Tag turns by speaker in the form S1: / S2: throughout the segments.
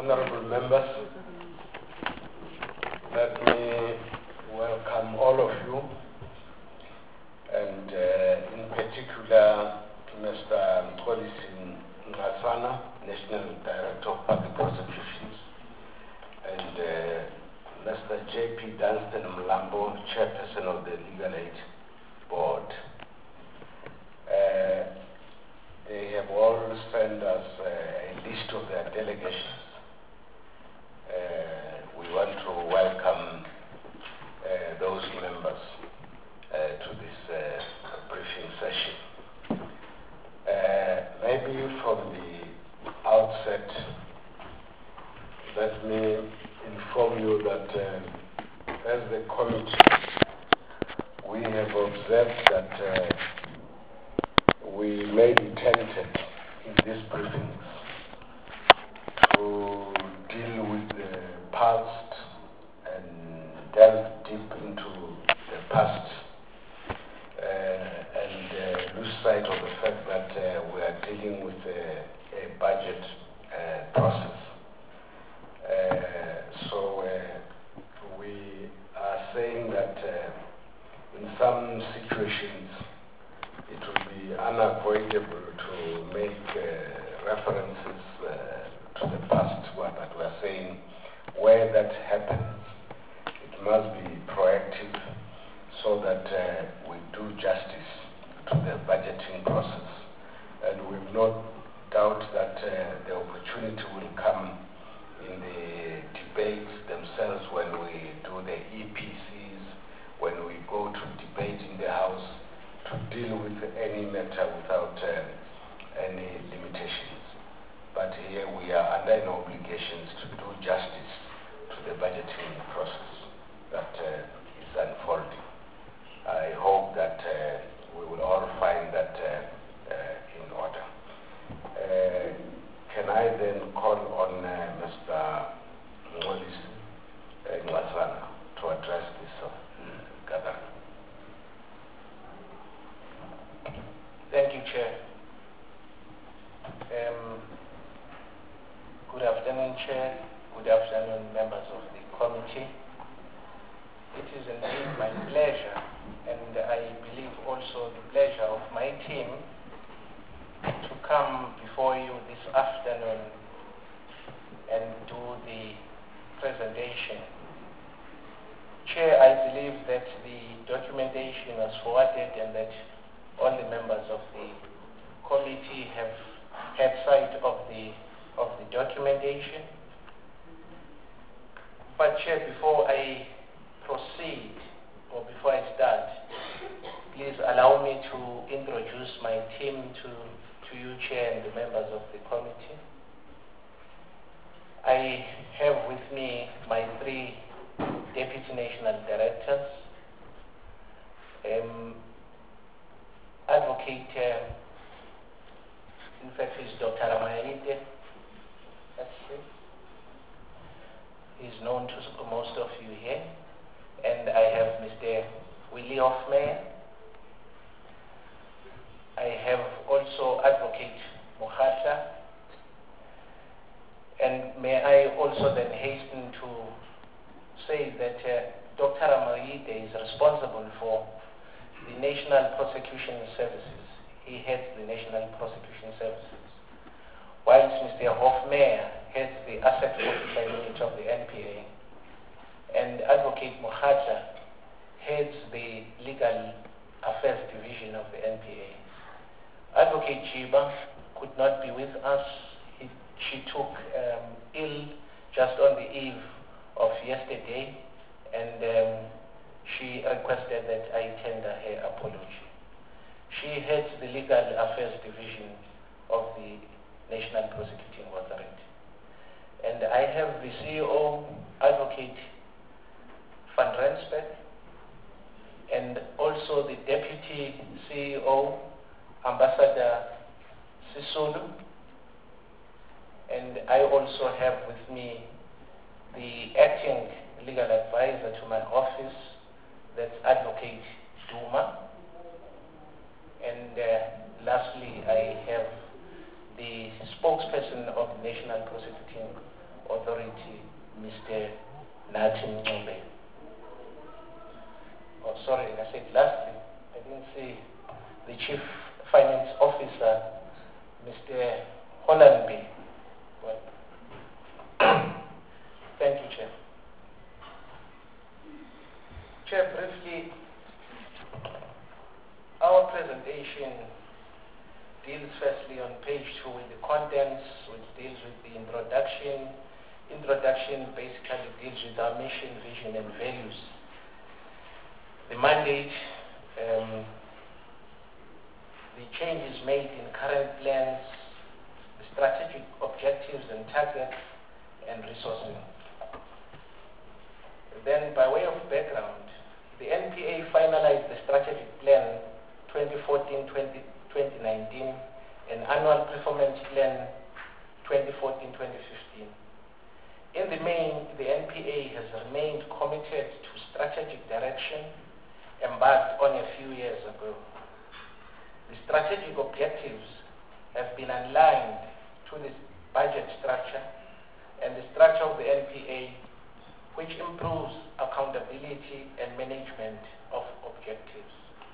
S1: Honorable members, let me welcome all of you, and in particular Mr. Mxolisi Ngasana, National Director of Public Prosecutions, and Mr. J.P. Dunstan Mlambo, Chairperson of the Legal Aid Board. They have all sent us a list of their delegations. We want to welcome those members to this briefing session. Maybe from the outset, let me inform you that as the committee, we have observed that we may be tempted in these briefings to deal with the past and delve deep into the past and lose sight of the fact that we are dealing with a budget process. So we are saying that in some situations it will be unavoidable to make references to the past, but we are saying where that happens, it must be proactive so that we do justice to the budgeting process. And we've no doubt that the opportunity will come in the debates themselves when we do the EPCs, when we go to debate in the House, to deal with any matter without any limitations. But here we are under an obligation to do justice to the budgeting process that is unfolding. I hope that we will all find that in order. Can I then call on Mr. Mxolisi Ngasana to address this gathering?
S2: Thank you, Chair. Good afternoon, Chair. Good afternoon, members of the committee. It is indeed my pleasure, and I believe also the pleasure of my team, to come before you this afternoon and do the presentation. Chair, I believe that the documentation was forwarded and that all the members of the committee have had sight of the documentation. But Chair, before I proceed, or before I start, please allow me to introduce my team to you, Chair, and the members of the committee. I have with me my three Deputy National Directors, Advocate, in fact, he's Dr. Ramaide. That's him. He's known to most of you here. And I have Mr. Willie Hofmeyer. I have also Advocate Mokhatla. And may I also then hasten to say that Dr. Ramaide is responsible for the National Prosecution Services. He heads the National Prosecution Services, whilst Mr. Hofmeyer heads the Asset Forfeiture Unit of the NPA, and Advocate Mokhatla heads the Legal Affairs Division of the NPA. Advocate Jiba could not be with us. She took ill just on the eve of yesterday, and she requested that I tender her apology. She heads the Legal Affairs Division of the National Prosecuting Authority. And I have the CEO, Advocate Van Rensburg, and also the Deputy CEO, Ambassador Sisulu. And I also have with me the acting legal advisor to my office, that's Advocate Duma. And lastly, I have the spokesperson of the National Prosecuting Authority, Mr. Nathi Ncube. Oh, sorry, I said lastly, I didn't see the Chief Finance Officer, Mr. Hollandby. Well, thank you, Chair. Chair, briefly, our presentation deals firstly on page 2 with the contents, which deals with the introduction. Introduction basically deals with our mission, vision, and values. The mandate, the changes made in current plans, the strategic objectives and targets, and resourcing. Then, by way of background, the NPA finalized the strategic plan 2014-2019 and annual performance plan 2014-2015. In the main, the NPA has remained committed to strategic direction embarked on a few years ago. The strategic objectives have been aligned to the budget structure and the structure of the NPA, which improves accountability and management of objectives.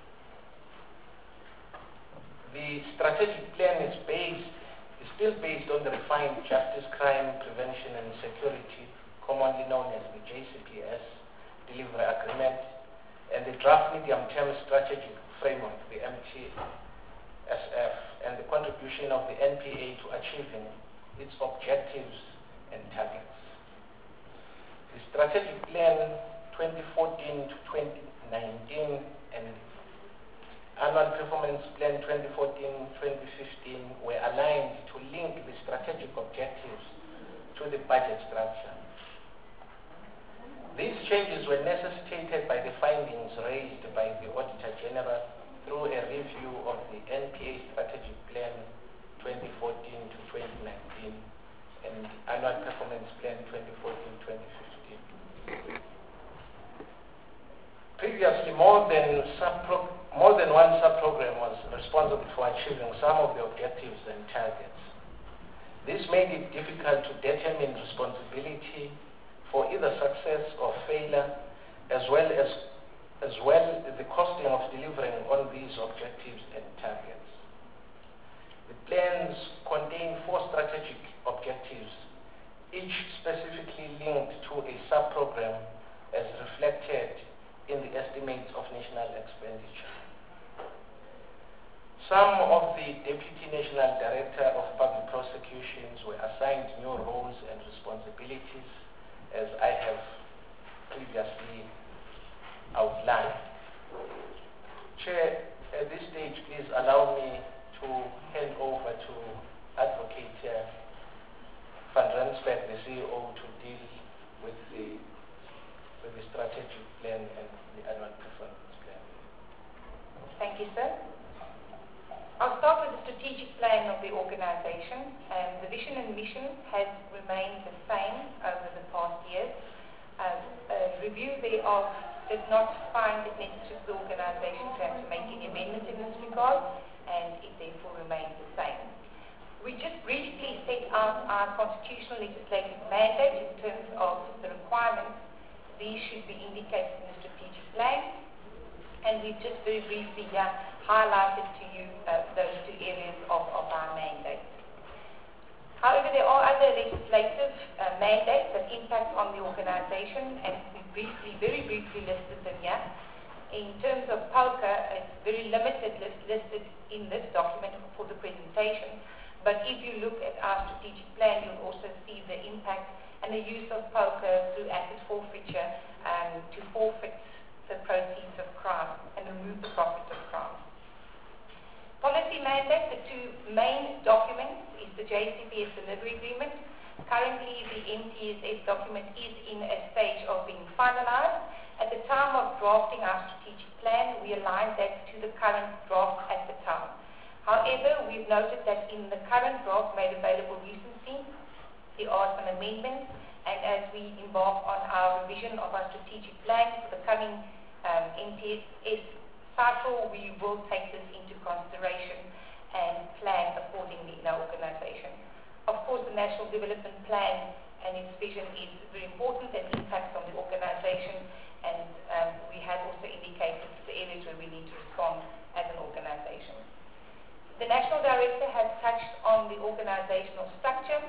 S2: The strategic plan is still based on the refined Justice, Crime, Prevention and Security, commonly known as the JCPS Delivery Agreement, and the Draft Medium-Term Strategic Framework, the MTSF, and the contribution of the NPA to achieving its objectives and targets. The Strategic Plan 2014 to 2019 and Annual Performance Plan 2014-2015 were aligned to link the strategic objectives to the budget structure. These changes were necessitated by the findings raised by the Auditor General through a review of the NPA Strategic Plan 2014 to 2019 and Annual Performance Plan 2014-2015. Previously, more than one sub-program was responsible for achieving some of the objectives and targets. This made it difficult to determine responsibility for either success or failure, as well as the costing of delivering on these objectives and targets. The plans contain 4 strategic objectives, each specifically linked to a sub-program as reflected in the estimates of national expenditure. Some of the Deputy National Director of Public Prosecutions were assigned new roles and responsibilities, as I have previously outlined. Chair, at this stage, please allow me to hand over to Advocate Van Rensburg, the CEO, to deal with the strategic plan and the annual performance plan.
S3: Thank you, sir. I'll start with the strategic plan of the organization. The vision and mission has remained the same over the past years. A review thereof did not find it necessary for the organization to have to make any amendments in this regard, and it therefore remains the same. We just briefly set out our constitutional legislative mandate in terms of the requirements. These should be indicated in the strategic plan, and we've just very briefly here highlighted to you those 2 areas of our mandate. However, there are other legislative mandates that impact on the organization, and we very briefly listed them here. In terms of POCA, it's very limited listed in this document for the presentation, but if you look at our strategic plan, you'll also see the impact and the use of POCA through asset forfeiture to forfeit the proceeds of crime and remove the profits of crime. Policy mandate, the 2 main documents, is the JCPS Delivery Agreement. Currently, the MTSS document is in a stage of being finalized. At the time of drafting our strategic plan, we aligned that to the current draft at the time. However, we've noted that in the current draft made available recently, there are some amendments, and as we embark on our revision of our strategic plan for the coming MTSS cycle, we will take this into consideration and plan accordingly in our organization. Of course, the National Development Plan and its vision is very important and impacts on the organization, and we have also indicated the areas where we need to respond as an organization. The National Director has touched on the organizational structure.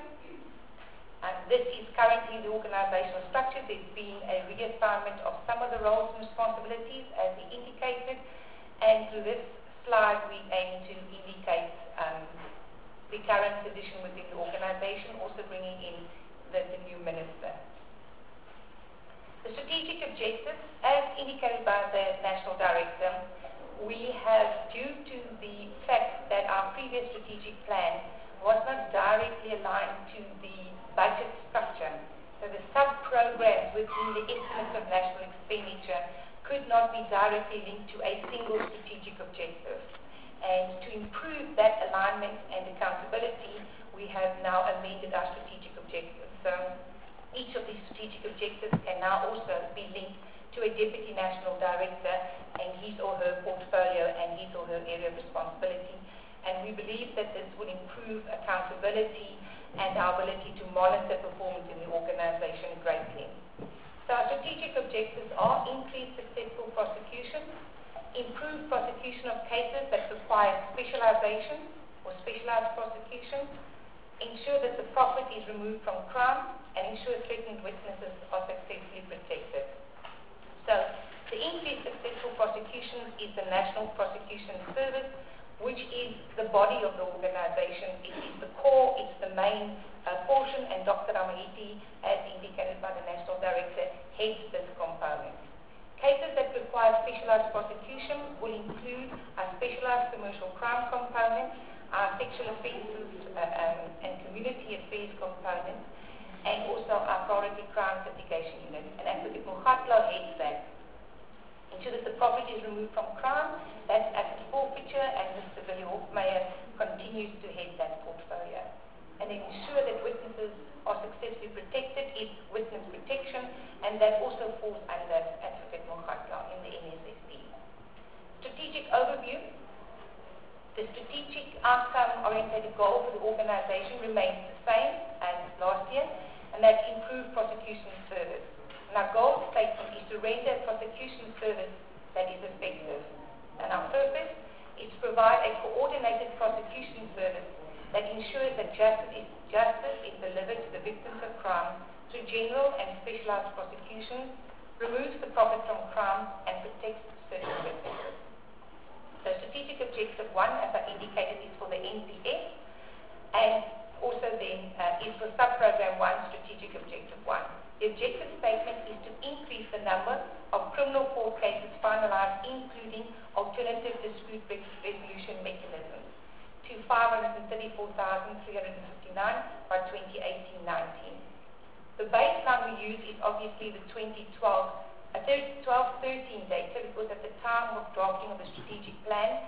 S3: This is currently the organizational structure. There's been a reassignment of some of the roles and responsibilities as he indicated, and through this slide we aim to indicate the current position within the organization, also bringing in the new minister. The strategic objectives, as indicated by the National Director, we have, due to the fact that our previous strategic plan was not directly aligned to the budget structure, so the sub-programs within the estimates of national expenditure could not be directly linked to a single strategic objective. And to improve that alignment and accountability, we have now amended our strategic objectives. So each of these strategic objectives can now also be linked to a Deputy National Director and his or her portfolio and his or her area of responsibility. And we believe that this will improve accountability and our ability to monitor performance in the organization greatly. So our strategic objectives are increased successful prosecution, improved prosecution of cases that require specialization or specialized prosecution, ensure that the profit is removed from crime, and ensure threatened witnesses are successfully protected. So the increased successful prosecution is the National Prosecution Service, which is the body of the organization. It is the core, it's the main portion, and Dr. Ramaiti, as indicated by the National Director, heads this component. Cases that require specialized prosecution will include a specialized commercial crime component, our sexual offences and community affairs component, and also our priority crime litigation unit. And Advocate Mokgatlo heads that. Ensure that the property is removed from crime, that's asset forfeiture, and Mr. Billy Hofmeyer continues to head that portfolio. And then ensure that witnesses are successfully protected is witness protection, and that also falls under Advocate Mokgatlo in the NSSP. Strategic overview. The strategic outcome-oriented goal for the organization remains the same as last year, and that's improved prosecution service. And our goal statement is to render a prosecution service that is effective. And our purpose is to provide a coordinated prosecution service that ensures that justice is delivered to the victims of crime through general and specialized prosecutions, removes the profit from crime, and protects certain witnesses. So strategic objective 1, as I indicated, is for the NPS, and also then is for sub-program 1, strategic objective 1. The objective statement is to increase the number of criminal court cases finalized, including alternative dispute resolution mechanisms, to 534,359 by 2018-19. The baseline we use is obviously the 12-13 data, because at the time of drafting of the strategic plan,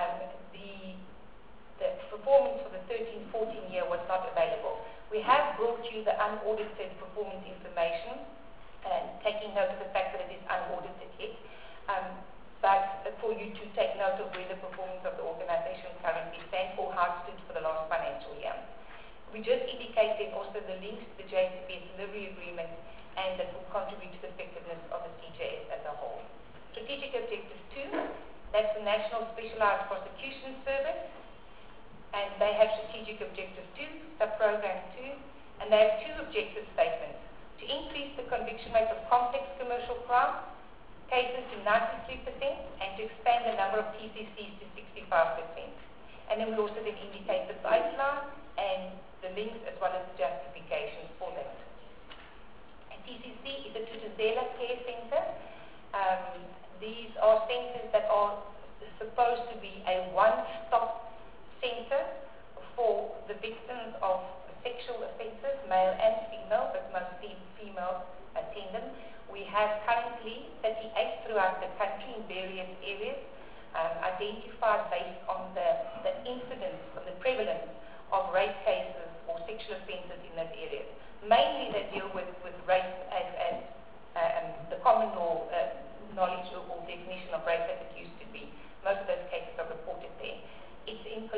S3: the performance for the 13-14 year was not available. We have brought you the unaudited performance information, and taking note of the fact that it is unaudited yet, but for you to take note of where the performance of the organization currently stands or how it stood for the last financial year. We just indicated also the links to the JCPS delivery agreement, and that will contribute to the effectiveness of the CJS as a whole. Strategic Objective 2, that's the National Specialized Prosecution Service, and they have Strategic Objective 2, Sub-Program 2, and they have 2 objective statements: to increase the conviction rate of complex commercial crime cases to 93%, and to expand the number of TCCs to 65%. And then we also then indicate the baseline and the links as well as the justifications for that. A TCC is a Thuthuzela Care Center. These are centers that are supposed to be a one-stop center for the victims of sexual offences, male and female, but mostly female attend them. We have currently 38 throughout the country in various areas, identified based on the incidence, on the prevalence of rape cases or sexual offences in those areas. Mainly they deal with rape as the common law knowledge or definition of rape as it used to be. Most of those cases are reported there. It's in collaboration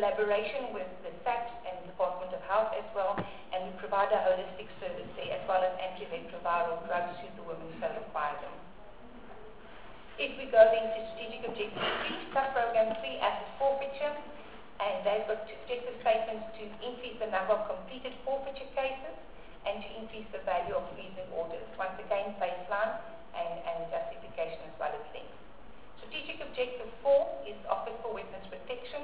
S3: collaboration with the SAPS and Department of Health as well, and we provide a holistic service there as well as antiretroviral drugs should the women so require them. If we go then to strategic objective 3, sub-program 3, asset forfeiture, and they've got objective statements to increase the number of completed forfeiture cases and to increase the value of freezing orders. Once again, baseline and justification as well as links. Strategic objective 4 is Office for Witness Protection.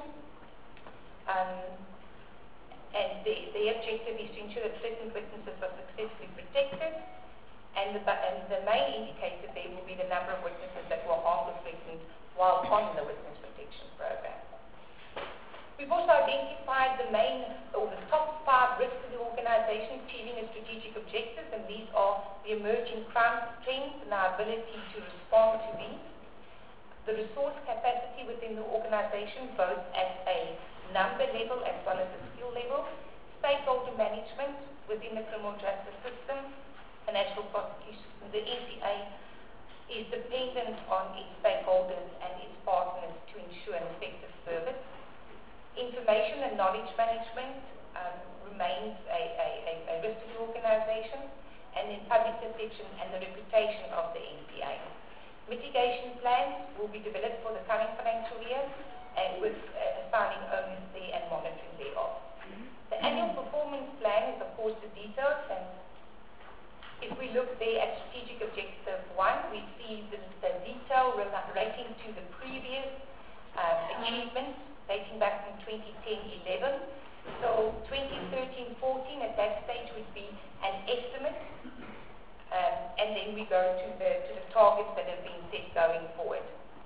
S3: And the objective is to ensure that certain witnesses are successfully protected. And the main indicator there will be the number of witnesses that were harmed or threatened while on the witness protection program. We've also identified the top 5 risks to the organization achieving its strategic objectives, and these are the emerging crime trends and our ability to respond to these, the resource capacity within the organization, both at a number level as well as a skill level, stakeholder management within the criminal justice system, and national prosecution. The NPA is dependent on its stakeholders and its partners to ensure an effective service. Information and knowledge management remains a risk to the organization, and then public perception and the reputation of the NPA. Mitigation plans will be developed for the coming financial year and with assigning owners there and monitoring thereof. The annual performance plan is of course the details, and if we look there at strategic objective 1, we see the detail relating to the previous achievements dating back from 2010-11. So 2013-14 at that stage would be an estimate, and then we go to the targets that have been set going forward.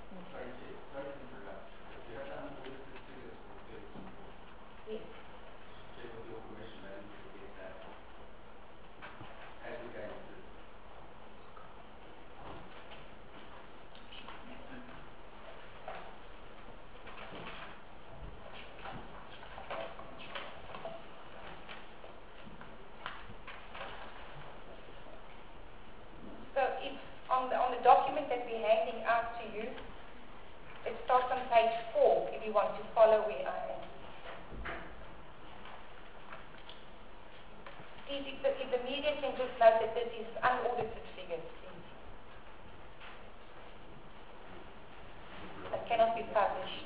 S3: Yes. On the document that we're handing out to you, it starts on page 4 if you want to follow where I am. Please, if the media can just note that this is unaudited figures, please. That cannot be published.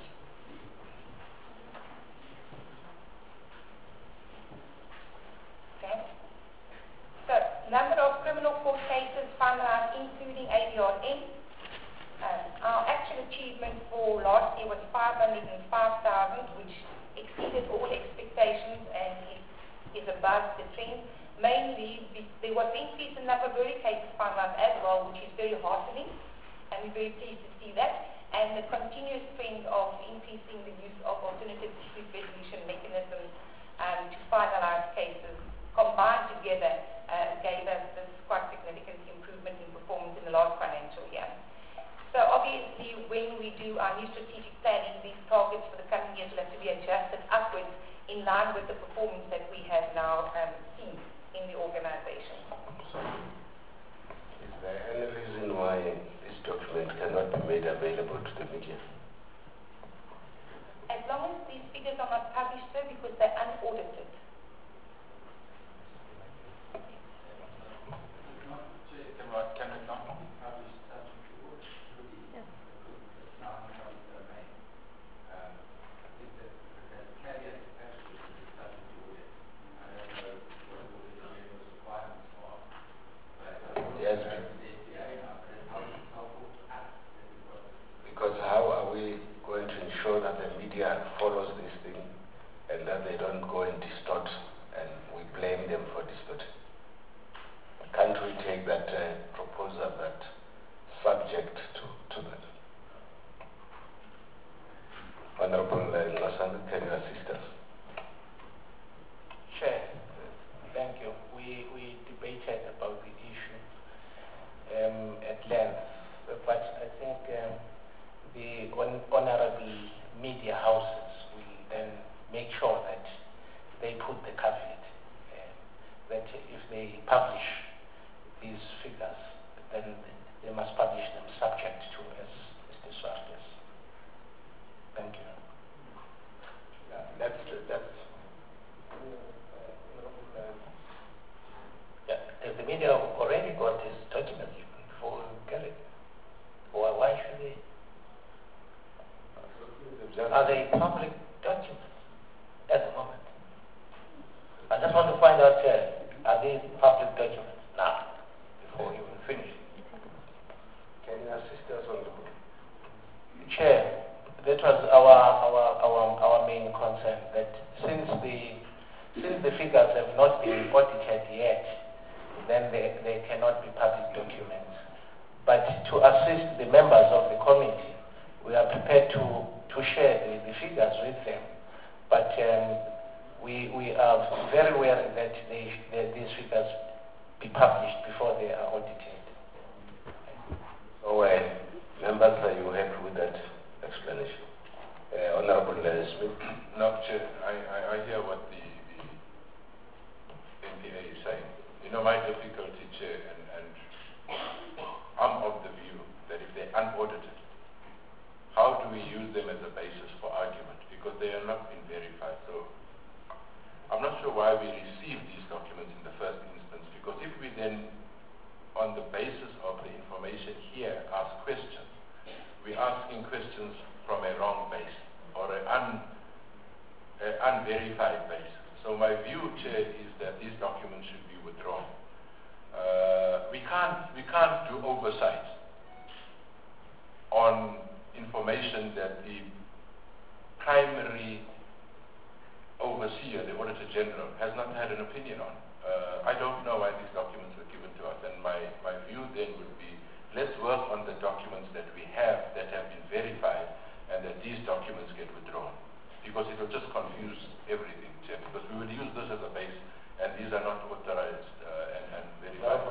S3: Okay? So, number of criminal court cases finalized including ABRN. Our actual achievement for last year was 505,000, which exceeded all expectations and is above the trend. Mainly, there was an increase in number of early cases finalized as well, which is very heartening, and we're very pleased to see that. And the continuous trend of increasing the use of alternative dispute resolution mechanisms to finalize cases combined together gave us this quite significant improvement in performance in the last financial year. So obviously, when we do our new strategic planning, these targets for the coming years will have to be adjusted upwards in line with the performance that we have now seen in the organization.
S1: Is there any reason why this document cannot be made available to the media?
S3: As long as these figures are not published, sir, because they're unaudited.
S2: Can it not be published subject to audit? Yes. It's now in public domain. I think that the caveat actually is subject to audit. I don't know what audit general's requirements are, but
S1: yes, because how are we going to ensure that the media follows this thing and that they don't go and distort and we blame them for distorting? Can't we take that proposal, that subject to that? Honorable Ngasani, can you assist us?
S2: Chair, thank you. We debated about the issue at length, but I think the honorable media houses will then make sure that they put the caveat that if they publish these figures, then they must publish them subject to as described. Thank you.
S1: Let
S2: since the figures have not been audited yet, then they cannot be public documents. But to assist the members of the committee, we are prepared to share the figures with them. But we are very aware that these figures be published before they are audited.
S1: So, members, are you happy with that explanation? Honorable Smith?
S4: No, Chair, I hear what the NPA is saying. You know, my difficulty, Chair, and I'm of the view that if they're unaudited, how do we use them as a basis for argument? Because they are not been verified. So I'm not sure why we receive these documents in the first instance, because if we then, on the basis of the information here, ask questions, we're asking questions from a wrong base or an unverified base. So my view, Chair, is that these documents should be withdrawn. We can't do oversight on information that the primary overseer, the Auditor General, has not had an opinion on. I don't know why these documents were given to us, and my view then would be, let's work on the documents that we have that have been verified, and that these documents get withdrawn. Because it will just confuse everything, Chair, because we would use this as a base, and these are not authorized and verified.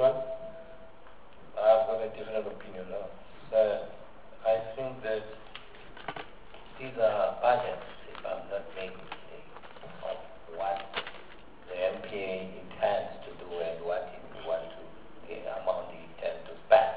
S2: I've got a different opinion now. So I think that these are budgets, if I'm not making mistake, of what the MPA intends to do and what it wants to, the amount it intends to spend.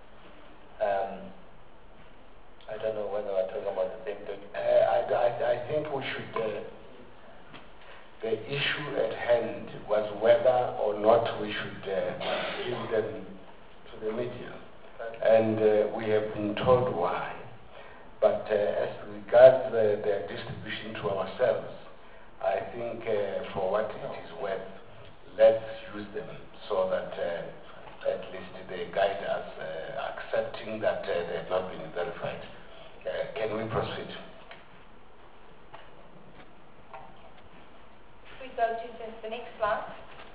S2: I don't know whether we're talking about the same document.
S1: I think we should, the issue at hand was whether or not we should give them to the media. And we have been told why. But as regards their distribution to ourselves, I think for what it is worth, let's use them so that at least they guide us, accepting that they have not been verified. Can we proceed?
S3: We go to the next slide.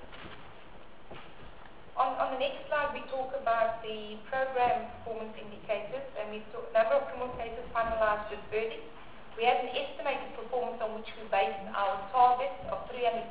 S3: On the next slide, we talk about the program performance indicators, and we talk number of criminal cases finalized with verdicts. We have an estimated performance on which we based our target of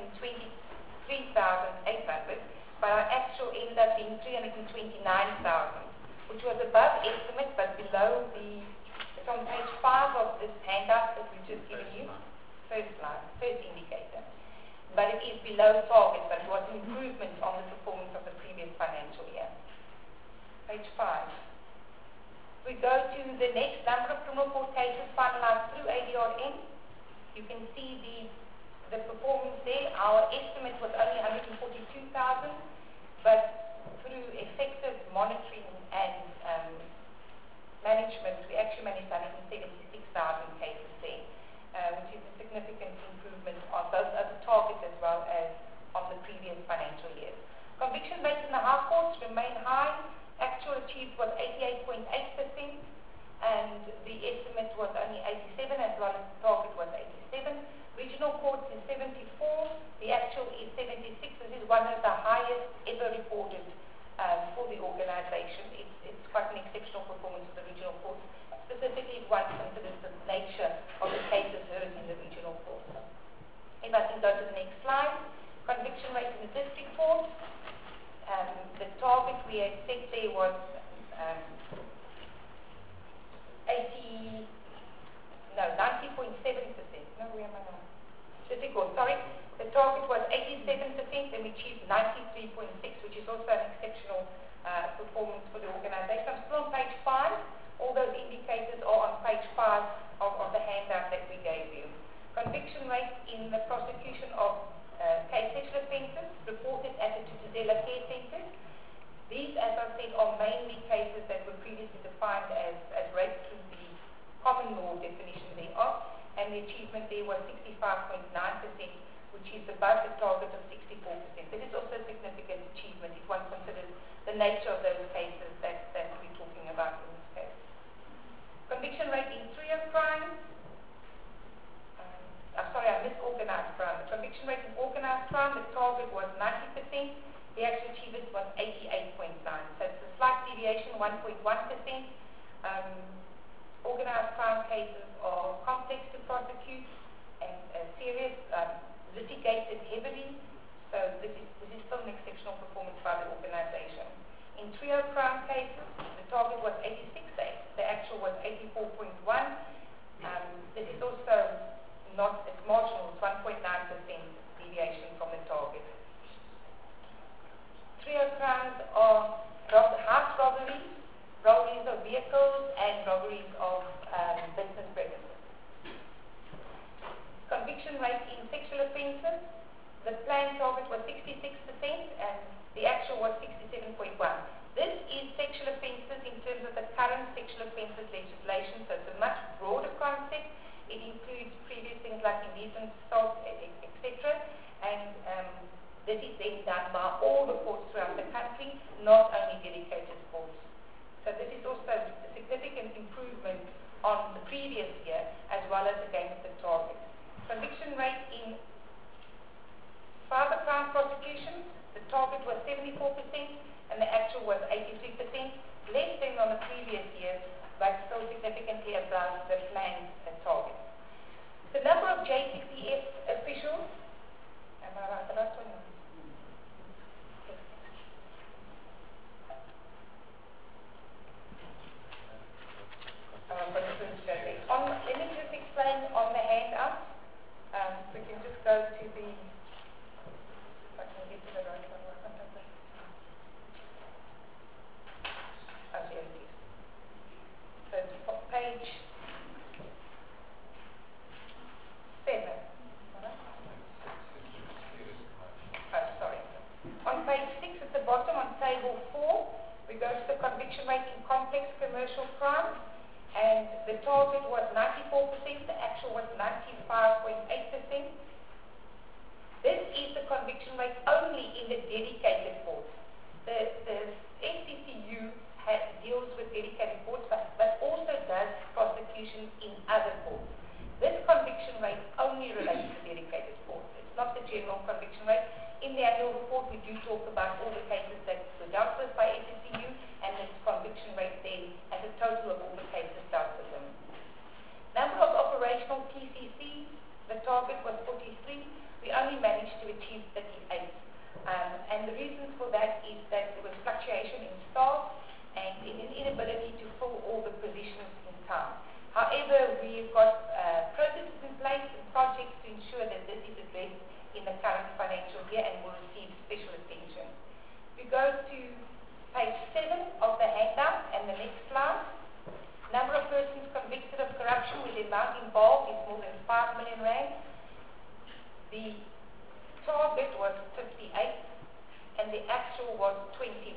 S3: 323,800, but our actual ended up being 329,000, which was above estimate but below the. It's on page 5 of this handout that we've just given you. First slide, first indicator. But it is below target, but it was an improvement on the performance of the previous financial year. Page 5. We go to the next number of criminal court cases finalized through ADRN. You can see the performance there. Our estimate was only 142,000, but through effective monitoring and management, we actually managed 176,000 cases there, which is a significant improvement on both of the targets as well as on the previous financial years. Conviction rates in the high courts remain high. Actual achieved was 88.8%, and the estimate was only 87, as well as the target was 87. Regional courts is 74, the actual is 76. This is one of the highest ever reported for the organization. It's quite an exceptional performance of the regional courts, specifically if one considers the nature of the cases heard in the regional courts. If I can go to the next slide, conviction rate in the district court. The target we had set there was 90.7%. No, where am I now? District court, sorry. The target was 87% and we achieved 93.6%, which is also an exceptional performance for the organization. I'm still on page 5. All those indicators are on page 5 of the handout that we gave you. Conviction rate in the prosecution of case sexual offences reported at the Tutuzela Care Centres. These, as I said, are mainly cases that were previously defined as rape through the common law definition thereof, and the achievement there was 65.9%, which is above the target of 64%. This is also a significant achievement if one considers the nature of those cases that we're talking about in this case. Conviction rate in trio crimes, I misorganized crimes. conviction rate in organized crime, the target was 90%. The actual achievement was 88.9. So it's a slight deviation, 1.1%. Organized crime cases are complex to prosecute and serious, litigated heavily. So this is still an exceptional performance by the organization. In trio crime cases, the target was 86 days. The actual was 84.1. This is also not, it's marginal, it's 1.9% deviation from the target. Trio crimes are house robberies, robberies of vehicles, and robberies of business premises. Conviction rate in sexual offences, the planned target was 66% and the actual was 67.1. This is sexual offences in terms of the current sexual offences legislation, so it's a much broader concept. It includes previous things like indecent assault, etc. And this is then done by all the courts throughout the country, not only dedicated courts. So this is also a significant improvement on the previous year as well as against the target. Conviction rate in cybercrime prosecutions, the target was 74% and the actual was 83%, less than on the previous year, but still significantly above the planned target. The number of JCPS officials, am I right about that? Let me just explain on the handout. We can just go to the, if I can get to the right one. Oh, here it is. So it's on page 7. Oh, sorry. On page 6 at the bottom on table 4, we go to the conviction rate in complex commercial crimes. And the target was 94%, the actual was 95.8%. This is the conviction rate only in the dedicated courts. The SCCU deals with dedicated courts, but also does prosecution in other courts. This conviction rate only relates to dedicated courts. It's not the general conviction rate. In the annual report, we do talk about all the cases that were dealt with by SCCU, and its conviction rate then as a total of all the cases dealt with them. Number of operational PCCs, the target was 43. We only managed to achieve 38. And the reasons for that is that there was fluctuation in staff and in an inability to fill all the positions in time. However, we've got processes in place and projects to ensure that this is addressed in the current financial year and will receive special attention. We go to page 7 of the handout and the next slide. Number of persons convicted of corruption with the amount involved is more than 5 million rand. The target was 58 and the actual was 21.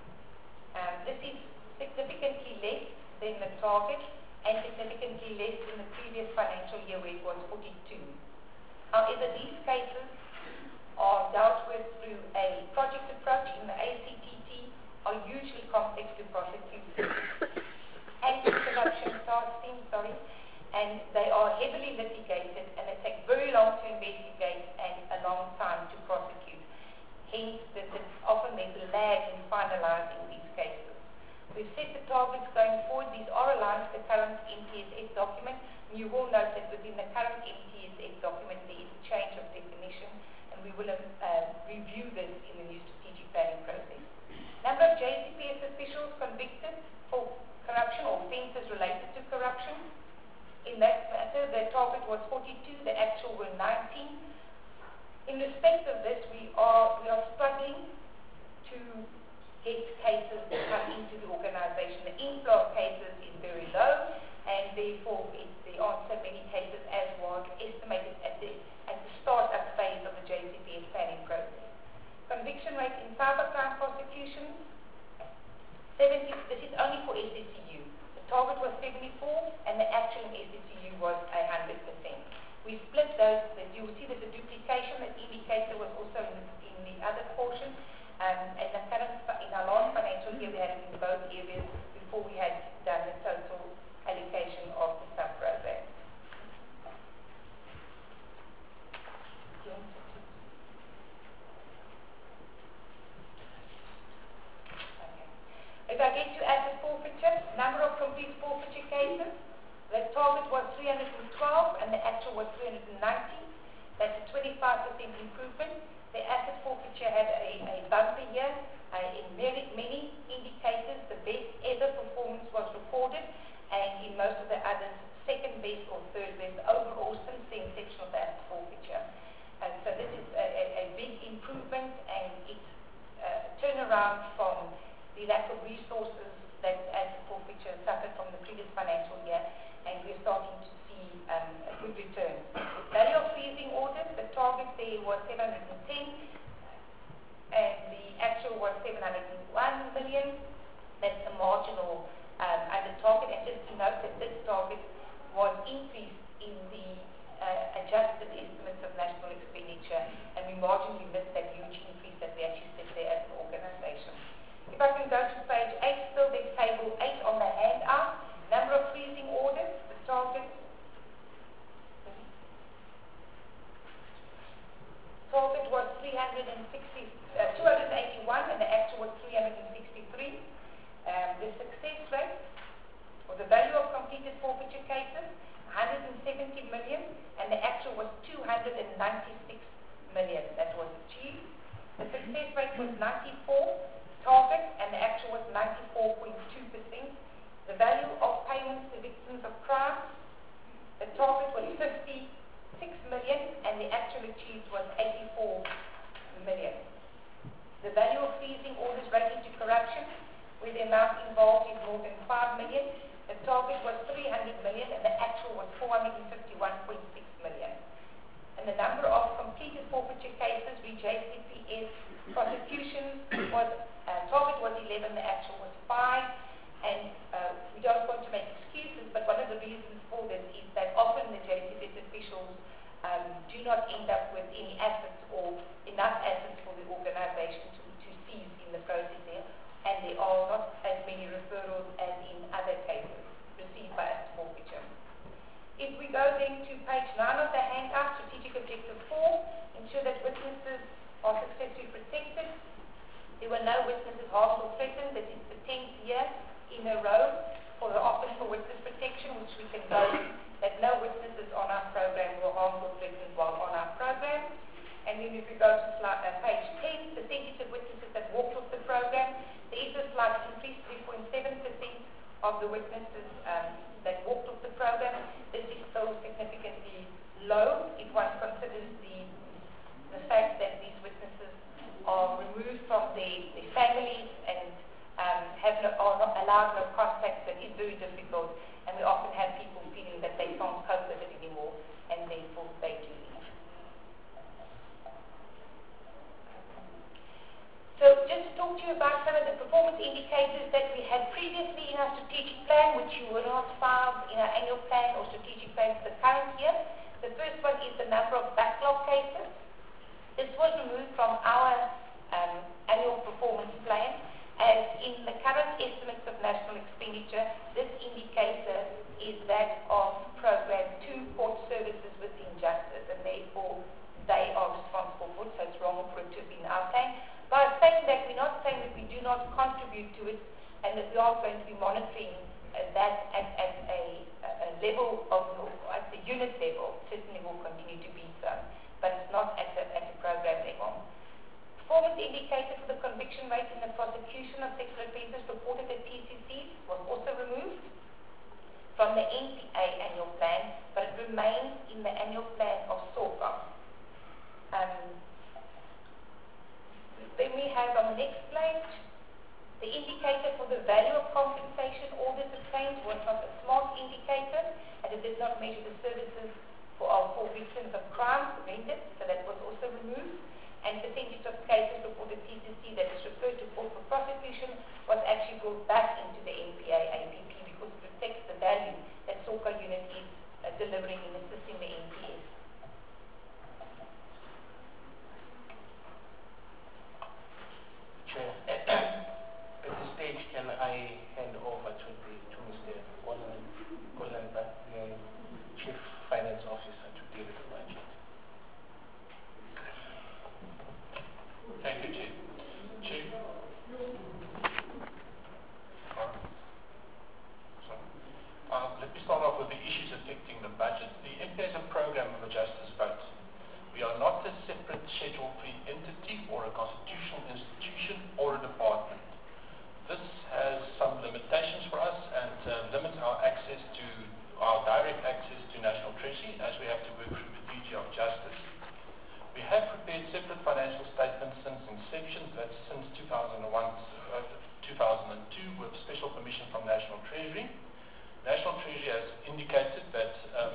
S3: This is significantly less than the target and significantly less than the previous financial year where it was 42. However, these cases are dealt with through a project approach in the ACTT, are usually complex to prosecute. Anti-corruption task team, and they are heavily litigated and they take very long to investigate and a long time to prosecute. Hence, often there's a lag in finalizing these cases. We've set the targets going forward. These are aligned to the current MTSS document. And you will note that within the current MTSS document there is a change of definition, and we will review this in the new strategic planning process. Number of JCPS officials convicted for corruption or offences related to corruption. In that matter, the target was 42, the actual were 19. In respect of this, we are struggling to get cases to come into the organization. The inflow of cases is very low, and therefore there aren't so many cases as was estimated at the start-up phase of the JCPS planning process. Conviction rate in cybercrime prosecutions, 70, this is only for SCCU. The target was 74 and the actual in SCCU was 100%. We split those, you will see there's a duplication. That indicator was also in the other portion. And in our last financial year we had it in both areas before we had done the total allocation of the sub-program. I get to asset forfeiture, number of complete forfeiture cases, the target was 312 and the actual was 390. That's a 25% improvement. The asset forfeiture had a bumper year. In many indicators, the best ever performance was recorded, and in most of the others, second best or third best overall since the inception of the asset forfeiture. And so this is a big improvement, and it's a turnaround from the lack of resources that asset forfeiture suffered from the previous financial year, and we're starting to see a good return. Value of freezing orders, the target there was 710, and the actual was 701 million. That's a marginal under target, and just to note that this target was increased in the adjusted estimates of national expenditure, and we marginally missed that huge increase that we actually set there as an organization. If I can go to page 8, still there's table 8 on the handout. Number of freezing orders, the target was 281 and the actual was 363. The success rate, or the value of completed forfeiture cases, 170 million, and the actual was 296 million that was achieved. The success rate was 94 target, and the actual was 94.2%. The value of payments to victims of crime, the target was 56 million, and the actual achieved was 84 million. The value of freezing orders relating to corruption, where the amount involved is more than 5 million, the target was 300 million, and the actual was 451.6 million. And the number of completed forfeiture cases, JCPS prosecutions, was target was 11, the actual was 5. And we don't want to make excuses, but one of the reasons for this is that often the JCPS officials do not end up with any assets or enough assets for the organization to seize in the process there, and there are not as many referrals as in other cases received by asset forfeiture. If we go then to page 9 of the handout, strategic objective 4, ensure that witnesses are successfully protected. There were no witnesses harmed or threatened. This is the 10th year in a row for the Office for Witness Protection, which we can boast that no witnesses on our program were harmed or threatened while on our program. And then if we go to page 10, percentage of witnesses that walked off the program, there is a slight increase, 3.7% of the witnesses that walked off the program. This is still significantly low if one considers the fact that these witnesses are removed from their families and are not allowed no contact. That is very difficult, and we often have people feeling that they can't cope with it anymore, and therefore they do leave. So just to talk to you about some of the performance indicators that we had previously in our strategic plan, which you were not found in our annual plan or strategic plan for the current year. The first one is the number of backlog cases. This was removed from our annual performance plan, as in the current estimates of national expenditure, this indicator is that of Program 2, Court Services Within Justice, and therefore they are responsible for it, so it's wrong for it to be in our plan. By saying that, we're not saying that we do not contribute to it, and that we are going to be monitoring that at a level of, at the unit level, certainly will continue to be so, but it's not at a program level. Performance indicator for the conviction rate in the prosecution of sexual offences reported at PCCs was also removed from the NPA annual plan, but it remains in the annual plan of SOCA. Then we have on the next page, the indicator for the value of compensation orders obtained was not a smart indicator, as it did not measure the services for victims of crime rendered, so that was also removed. And percentage of cases reported PCC that is referred to court for prosecution was actually brought back into the NPA APP because it reflects the value that SOCA unit is delivering in assisting the NPS.
S2: Chair, at this stage, can I hand over to Mr. Golanba, the Chief Finance Officer, to deal with the budget?
S4: Thank you, Chief. Chief?
S5: separate schedule-free entity or a constitutional institution or a department. This has some limitations for us and limits our direct access to National Treasury, as we have to work through the DG of Justice. We have prepared separate financial statements since inception, that's since 2002, with special permission from National Treasury. National Treasury has indicated that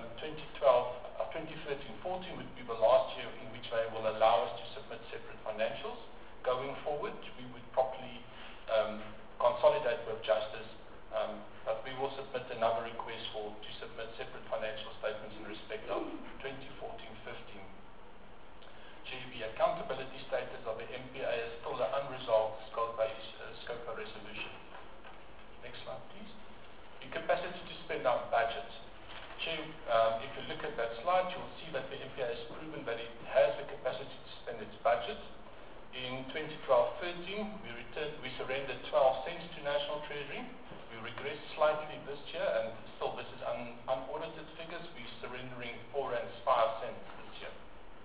S5: 2013-14 would be the last year in which they will allow us to submit separate financials. Going forward, we would properly consolidate with Justice, but we will submit another request to submit separate financial statements in respect of 2014-15. The accountability status of the MPA is still an unresolved SCOPA resolution. Next slide, please. The capacity to spend our budget. Chair, if you look at that slide, you'll see that the MPA has proven that it has the capacity to spend its budget. In 2012-13, we surrendered 12 cents to National Treasury. We regressed slightly this year, and still this is unaudited figures. We're surrendering 4 and 5 cents this year.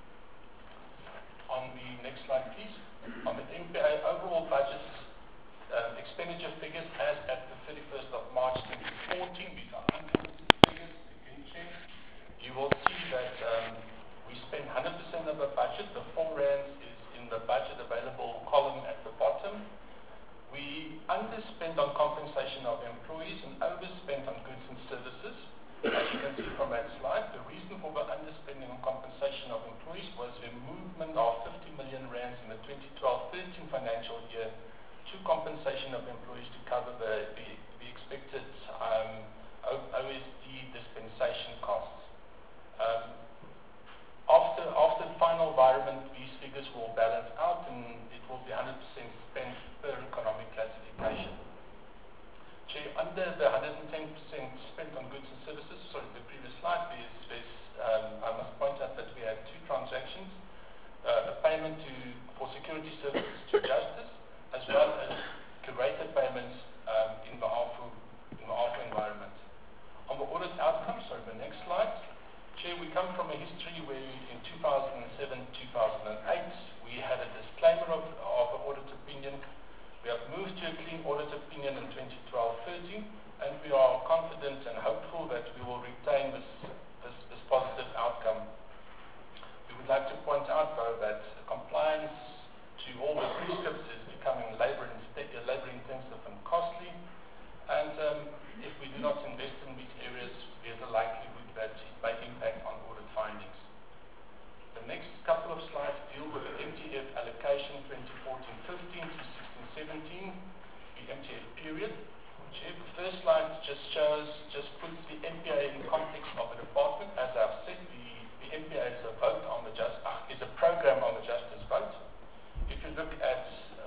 S5: On the next slide, please. On the MPA overall budget expenditure figures as at the 31st of March 2014, these are unaudited figures, again, Chair. You will see that we spent 100% of the budget. The 4 rands is in the budget available column at the bottom. We underspent on compensation of employees and overspent on goods and services. As you can see from that slide, the reason for the underspending on compensation of employees was the movement of 50 million rands in the 2012-13 financial year to compensation of employees to cover the expected OSD dispensation costs. After the final environment, these figures will balance out and it will be 100% spent per economic classification. Chair, under the 110% spent on goods and services, sorry, the previous slide, I must point out that we have 2 transactions, a payment for security services to Justice, as well as curated payments in the ARFU environment. On the audit outcome, sorry, the next slide. Chair, we come from a history where in 2007-2008, we had a disclaimer of the audit opinion. We have moved to a clean audit opinion in 2012-13, and we are confident and hopeful that we will retain this positive outcome. We would like to point out, though, that compliance to all the prescripts is becoming labor-intensive and costly, and if we do not invest in these areas, there's a likelihood that it may impact on audit findings. The next couple of slides deal with the MTF allocation 2014-15 to 16-17, the MTF period. Chair, the first slide just puts the MPA in context of the department. As I've said, the MPA is a program on the Justice vote. If you look at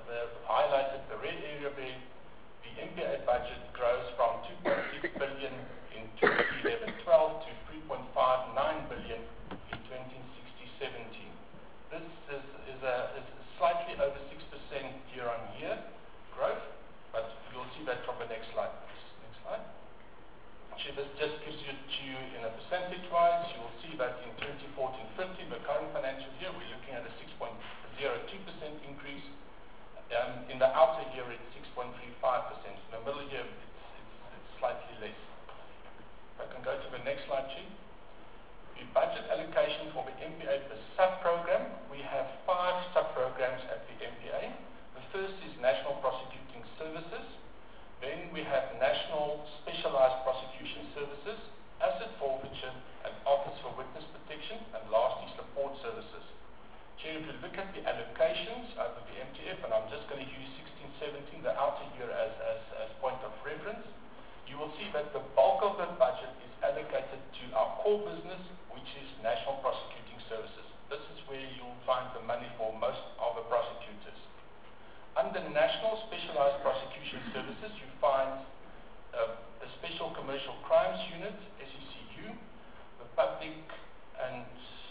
S5: the red area there, the MPA budget grows from 2.6 billion in 2011-12 to 3.59 billion in 2016-17. This is slightly over 6% year-on-year growth, but you'll see that from the next slide. Next slide. Actually, this just gives you in a percentage-wise. You will see that in 2014-15, the current financial year, we're looking at a 6.02% increase. In the outer year, it's 6.35%. In the middle year, it's slightly less. If I can go to the next slide, Chief. The budget allocation for the MPA per sub-program. We have 5 sub-programs at the MPA. The first is National Prosecuting Services. Then we have National Specialized Prosecution Services, Asset Forfeiture, and Office for Witness Protection, and lastly, Support Services. Chair, if you look at the allocations over the MTF, and I'm just going to use 16-17, the outer year as point of reference, you will see that the bulk of the budget is allocated to our core business, which is National Prosecuting Services. This is where you'll find the money for most of the prosecutors. Under National Specialized Prosecution Services, you find the Special Commercial Crimes Unit, SECU, the Public and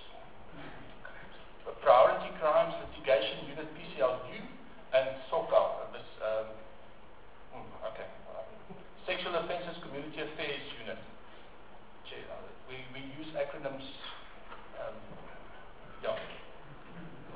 S5: Priority Crimes Litigation Unit, PCLU, and SOCA, Sexual Offences Community Affairs Unit. We use acronyms.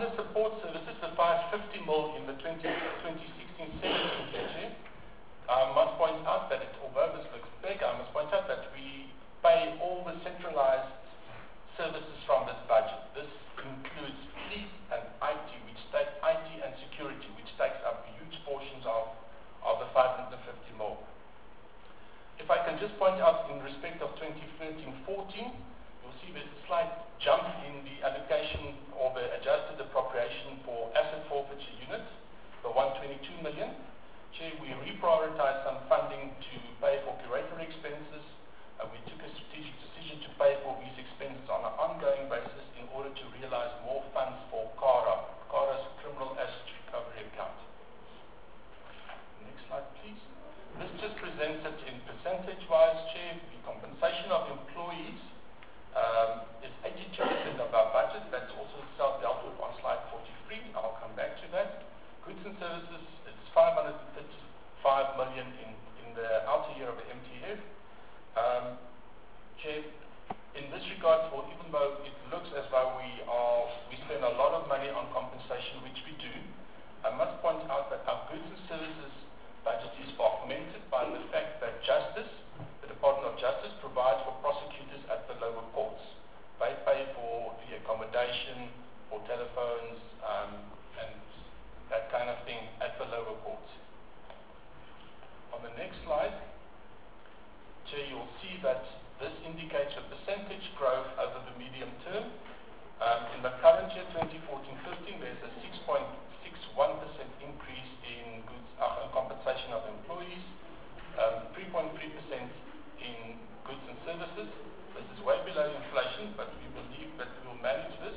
S5: Under support services, the 550 mil in the 2016-17 budget, I must point out that although this looks big, I must point out that we pay all the centralized services from this budget. This includes fleet and IT, IT and security, which takes up huge portions of the 550 mil. If I can just point out in respect of 2013-14, you'll see there's a slight jump in the allocation or the adjusted appropriation for asset forfeiture units, the 122 million. Chair, we reprioritized some funding to pay for curatory expenses. We took a strategic decision to pay for these expenses on an ongoing basis in order to realize more funds for CARA, CARA's Criminal Asset Recovery Account. Next slide, please. This just presents it in percentage-wise, Chair. The compensation of employees is 82% of our budget. That's also self-dealt with on slide 43. I'll come back to that. Goods and services, it's 535 million in the outer year of the MTF. Chair, in this regard, even though it looks as though we spend a lot of money on compensation, which we do, I must point out that our goods and services budget is augmented by the fact that Justice, the Department of Justice, provides for prosecutors at the lower courts. They pay for the accommodation, for telephones, and that kind of thing at the lower courts. On the next slide, Chair, you'll see that this indicates a percentage growth over the medium term. In the current year, 2014-15, there's a 6.61% increase in goods compensation of employees, 3.3% in goods and services. This is way below inflation, but we believe that we will manage this.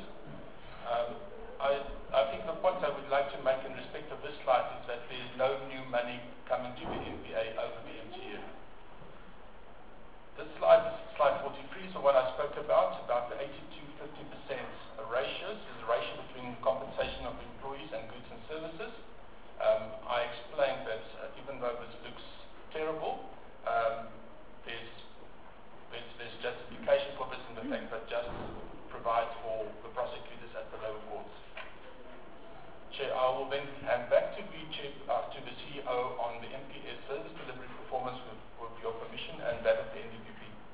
S5: I think the point I would like to make in respect of this slide is that there is no new money coming to the NPA over the MTF. This slide is slide 43, so what I spoke about the 80-50% ratios, is the ratio between compensation of employees and goods and services. I explained that even though this looks terrible, there's justification for this in the fact that justice provides for the prosecutors at the lower courts. Chair, I will then hand back to the CEO on the MPS service delivery performance with your permission and that of the NDPP.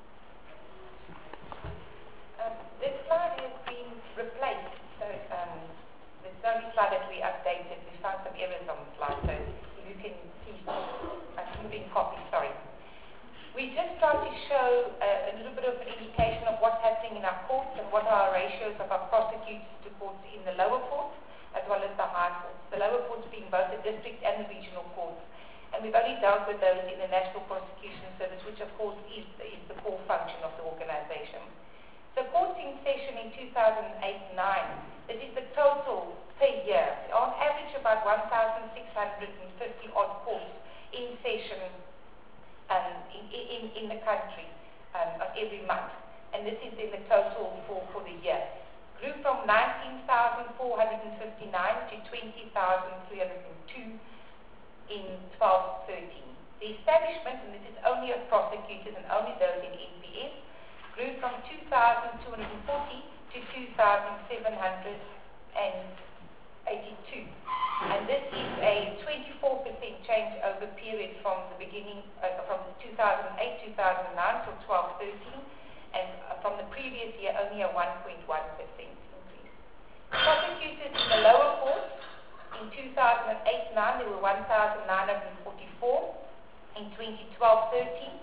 S3: This slide has been replaced, so there's no slide that we updated. We found some errors on the slide, so if you can see, I'm moving copy, sorry. We just tried to show a little bit of an indication of what's happening in our courts and what are our ratios of our prosecutors to courts in the lower courts as well as the high courts. The lower courts being both the district and the regional courts. And we've only dealt with those in the National Prosecution Service, which of course is the core function of the organization. So courts in session in 2008-9, this is the total per year. On average about 1,650 odd courts in session in the country every month. And this is in the total for the year. Grew from 19,459 to 20,302 in 12-13. The establishment, and this is only of prosecutors and only those in NPS, grew from 2,240 to 2,782. And this is a 24% change over period from the beginning, from 2008-2009 to 12-13, and from the previous year only a 1.1% increase. Prosecutors in the lower courts in 2008-9 there were 1,944. In 2012-13,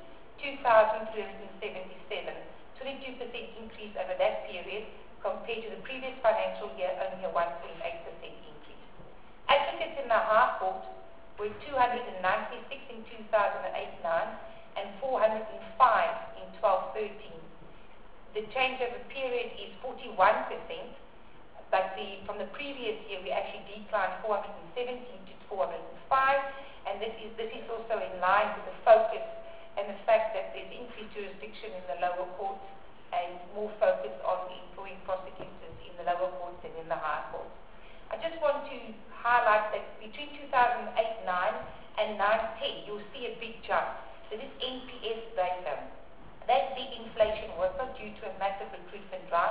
S3: 2,377. 22% increase over that period compared to the previous financial year, only a 1.8% increase. Advocates in the High Court were 296 in 2008-9 and 405 in 12-13. The change over period is 41%, but from the previous year we actually declined 417 to 405, and this is also in line with the focus and the fact that there's increased jurisdiction in the lower courts and more focus on employing prosecutors in the lower courts than in the high courts. I just want to highlight that between 2008-9 and 9-10, you'll see a big jump. So this NPS data, that big inflation was not due to a massive recruitment drive,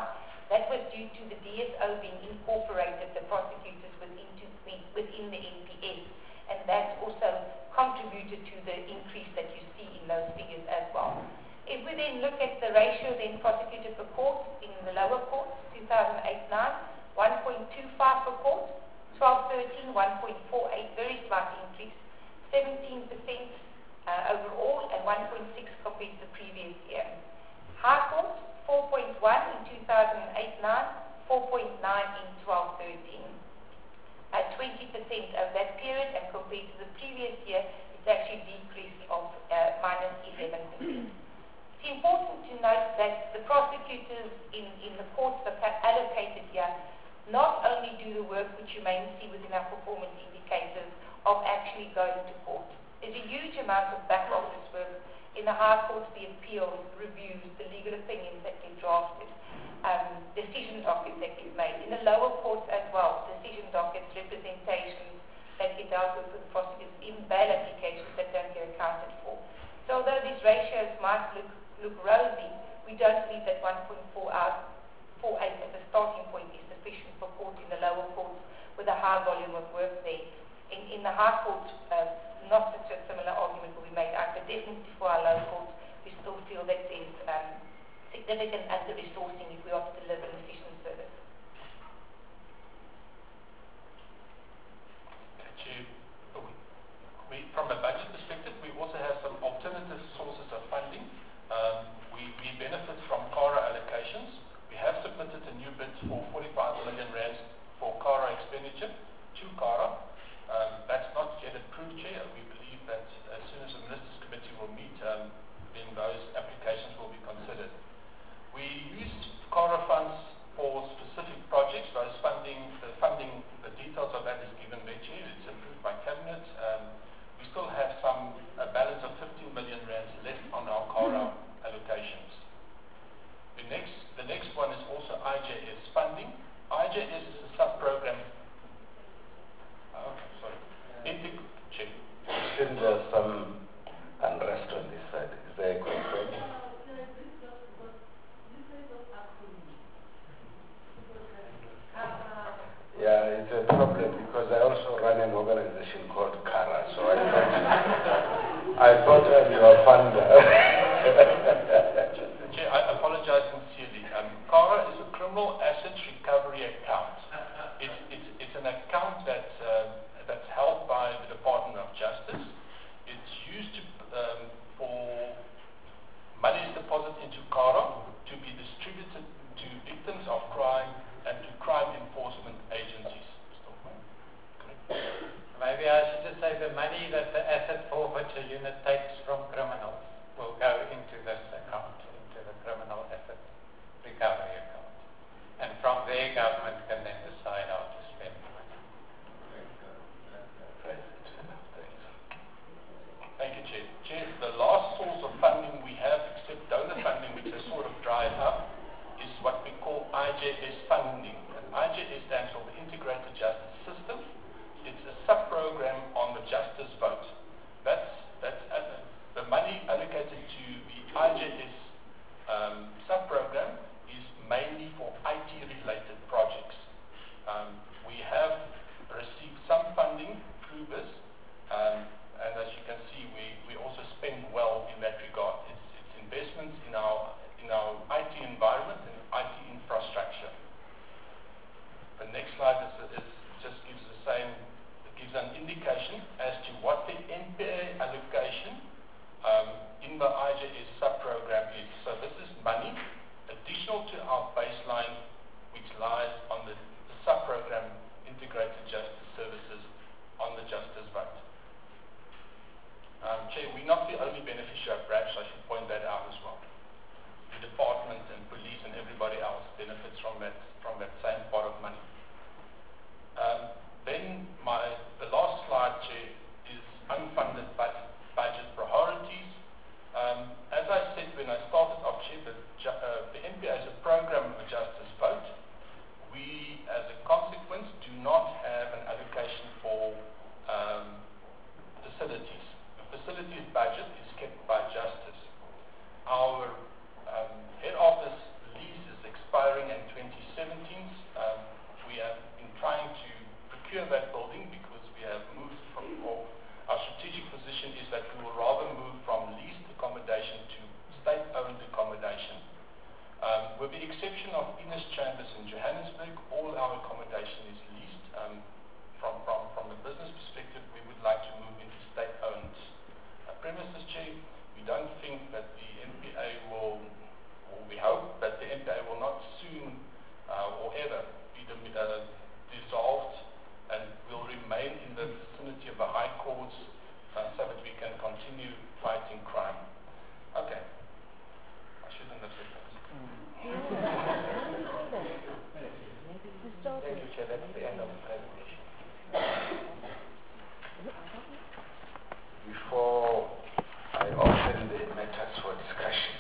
S3: That was due to the DSO being incorporated, the prosecutors within the NPS, and that also contributed to the increase that you see in those figures as well. If we then look at the ratio then prosecuted per court in the lower courts, 2008-9, 1.25 per court, 12-13, 1.48, very slight increase, 17% overall, and 1.6 compared to the previous year. High Court, 4.1 in 2008-9, 4.9 in 12-13. 20% over that period, and compared to the previous year, it's actually decreased of minus 11%. It's important to note that the prosecutors in the courts that have allocated here not only do the work which you may see within our performance indicators of actually going to court. There's a huge amount of back office work in the High Courts, the appeals, reviews, the legal opinions that get drafted, decision dockets that get made. In the lower courts as well, decision dockets, representations that get dealt with the prosecutors, even bail applications that don't get accounted for. So although these ratios might look rosy, we don't believe that 1.48 as a starting point is sufficient for court in the lower courts with a high volume of work there. In the High Court, not such a similar argument will be made out, but definitely for our lower courts, we still feel that there's significant under-resourcing if we are to deliver an efficient service.
S5: From a budget perspective, we also have some alternative sources of funding. We benefit from CARA allocations. We have submitted a new bid for 45 million rand for CARA expenditure to CARA. That's not yet approved, Chair. We believe that as soon as the Ministers' Committee will meet, then those applications will be considered. We use CARA funds for specific projects. Those the details of that is given there, Chair. It's approved by Cabinet. We still have a balance of 15 million rand left on our CARA allocations. The next one is also IJS funding. IJS is a sub-program. Check.
S1: Since there's some unrest on this side, is there a complaint? Yeah, it's a problem because I also run an organization called CARA, so I thought I'm your funder.
S5: Chair, I apologize sincerely. CARA is a criminal assets recovery account. It's an account that's held by the Department of Justice. It's used for monies deposited into CARA to be distributed to victims of crime and to crime enforcement agencies.
S6: Maybe I should just say the money that the asset forfeiture unit takes from criminals will go into this account, into the criminal asset recovery account. And from there, government can then decide how to spend the money.
S5: Thank you, Chair. Chair, the last source of funding we have, except donor funding, which has sort of dried up, is what we call IJS funding. And IJS stands for the Integrated Justice System. It's a sub-program on the Justice Vote. That's the money allocated to the IJS sub-program is mainly for IT-related projects. We have received some funding through this, and as you can see, we also spend well in that regard. It's investments in our IT environment and IT infrastructure. The next slide just gives the same. It gives an indication as to what the NPA allocation in the IJS sub-program is. So this is money additional to our baseline, which lies on the sub-program Integrated Justice Services on the Justice Vote. Chair, we're not the only beneficiary, perhaps I should point that out as well. The department and police and everybody else benefits from that same pot of money. Then the last slide, Chair, is unfunded budget priorities. As I said when I started off, Chair, the NPA is a program of a Justice Vote. We, as a consequence, do not have an allocation for facilities. The facilities budget is kept by Justice. Our head office lease is expiring in 2016. ever be dissolved, and will remain in the vicinity of the high courts so that we can continue fighting crime. Okay. I shouldn't have said that.
S2: Thank you, Chair. That's the end of the presentation.
S1: Before I open the matters for discussion,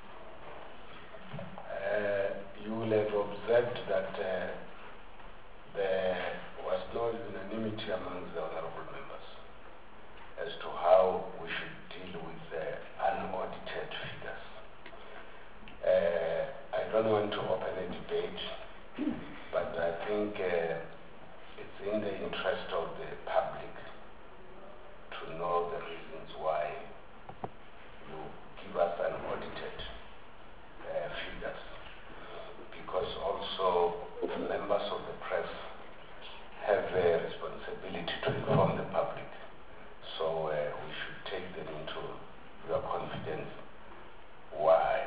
S1: you will have observed that there was no unanimity among the honorable members as to how we should deal with the unaudited figures. I don't want to open a debate, but I think it's in the interest of the public to know the reasons why you give us unaudited figures, because also the members of the press have a responsibility to inform the public. So we should take them into your confidence why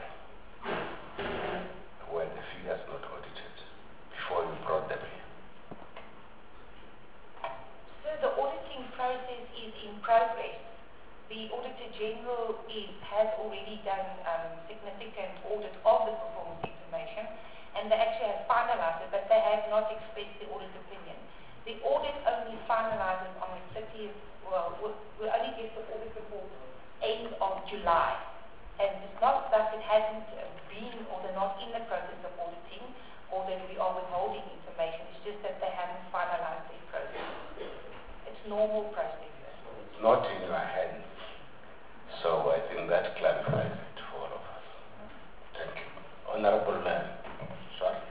S1: were the figures not audited before you brought them here.
S3: So the auditing process is in progress. The Auditor General has already done significant audit of the performance information, and they actually have finalized it, but they have not expressed the audit opinion. The audit only finalizes on the 30th, we'll only get the audit report end of July. And it's not that it hasn't been, or they're not in the process of auditing, or that we are withholding information. It's just that they haven't finalized their process. It's normal process.
S1: It's not in your hands. So I think that clarifies it for all of us. Thank you. Honorable sorry.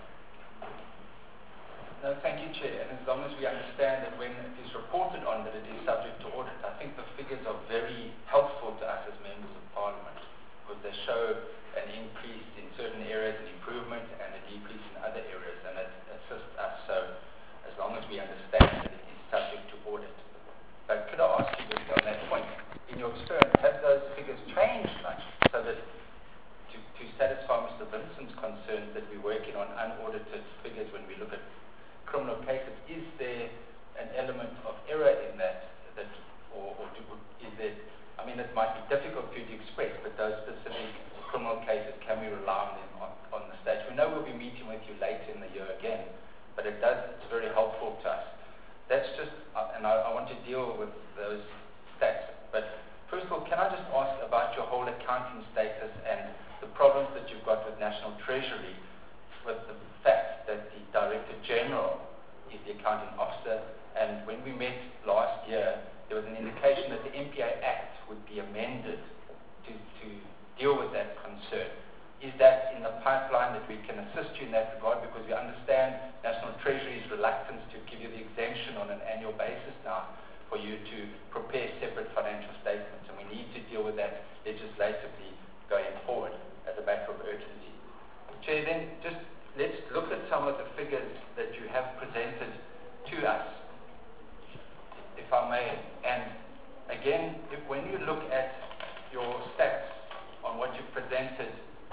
S7: No, thank you, Chair. And as long as we understand that when it is reported on that it is subject to audit, I think the figures are very helpful to us as members of Parliament, because they show an increase in certain areas, an improvement, and a decrease in other areas, and it assists us. So as long as we understand that it is subject to audit. But could I ask you just on that point, in your experience, have those figures changed much so that to satisfy Mr. Vincent's concerns that we're working on unaudited figures when we look at criminal cases, is there an element of error in that or is there, I mean, it might be difficult for you to express, but those specific criminal cases, can we rely on them on the stage? We know we'll be meeting with you later in the year again, but it's very helpful to us. That's just, and I want to deal with those stats. But first of all, can I just ask about your whole accounting status and the problems that you've got with National Treasury, with the fact that the Director General is the accounting officer, and when we met last year, there was an indication that the MPA Act would be amended to deal with that concern. Is that in the pipeline that we can assist you in that regard? Because we understand National Treasury's reluctance to give you the exemption on an annual basis now for you to prepare separate financial statements, and we need to deal with that legislatively going forward as a matter of urgency. Chair, then just let's look at some of the figures that you have presented to us, if I may. And again, when you look at your stats on what you've presented,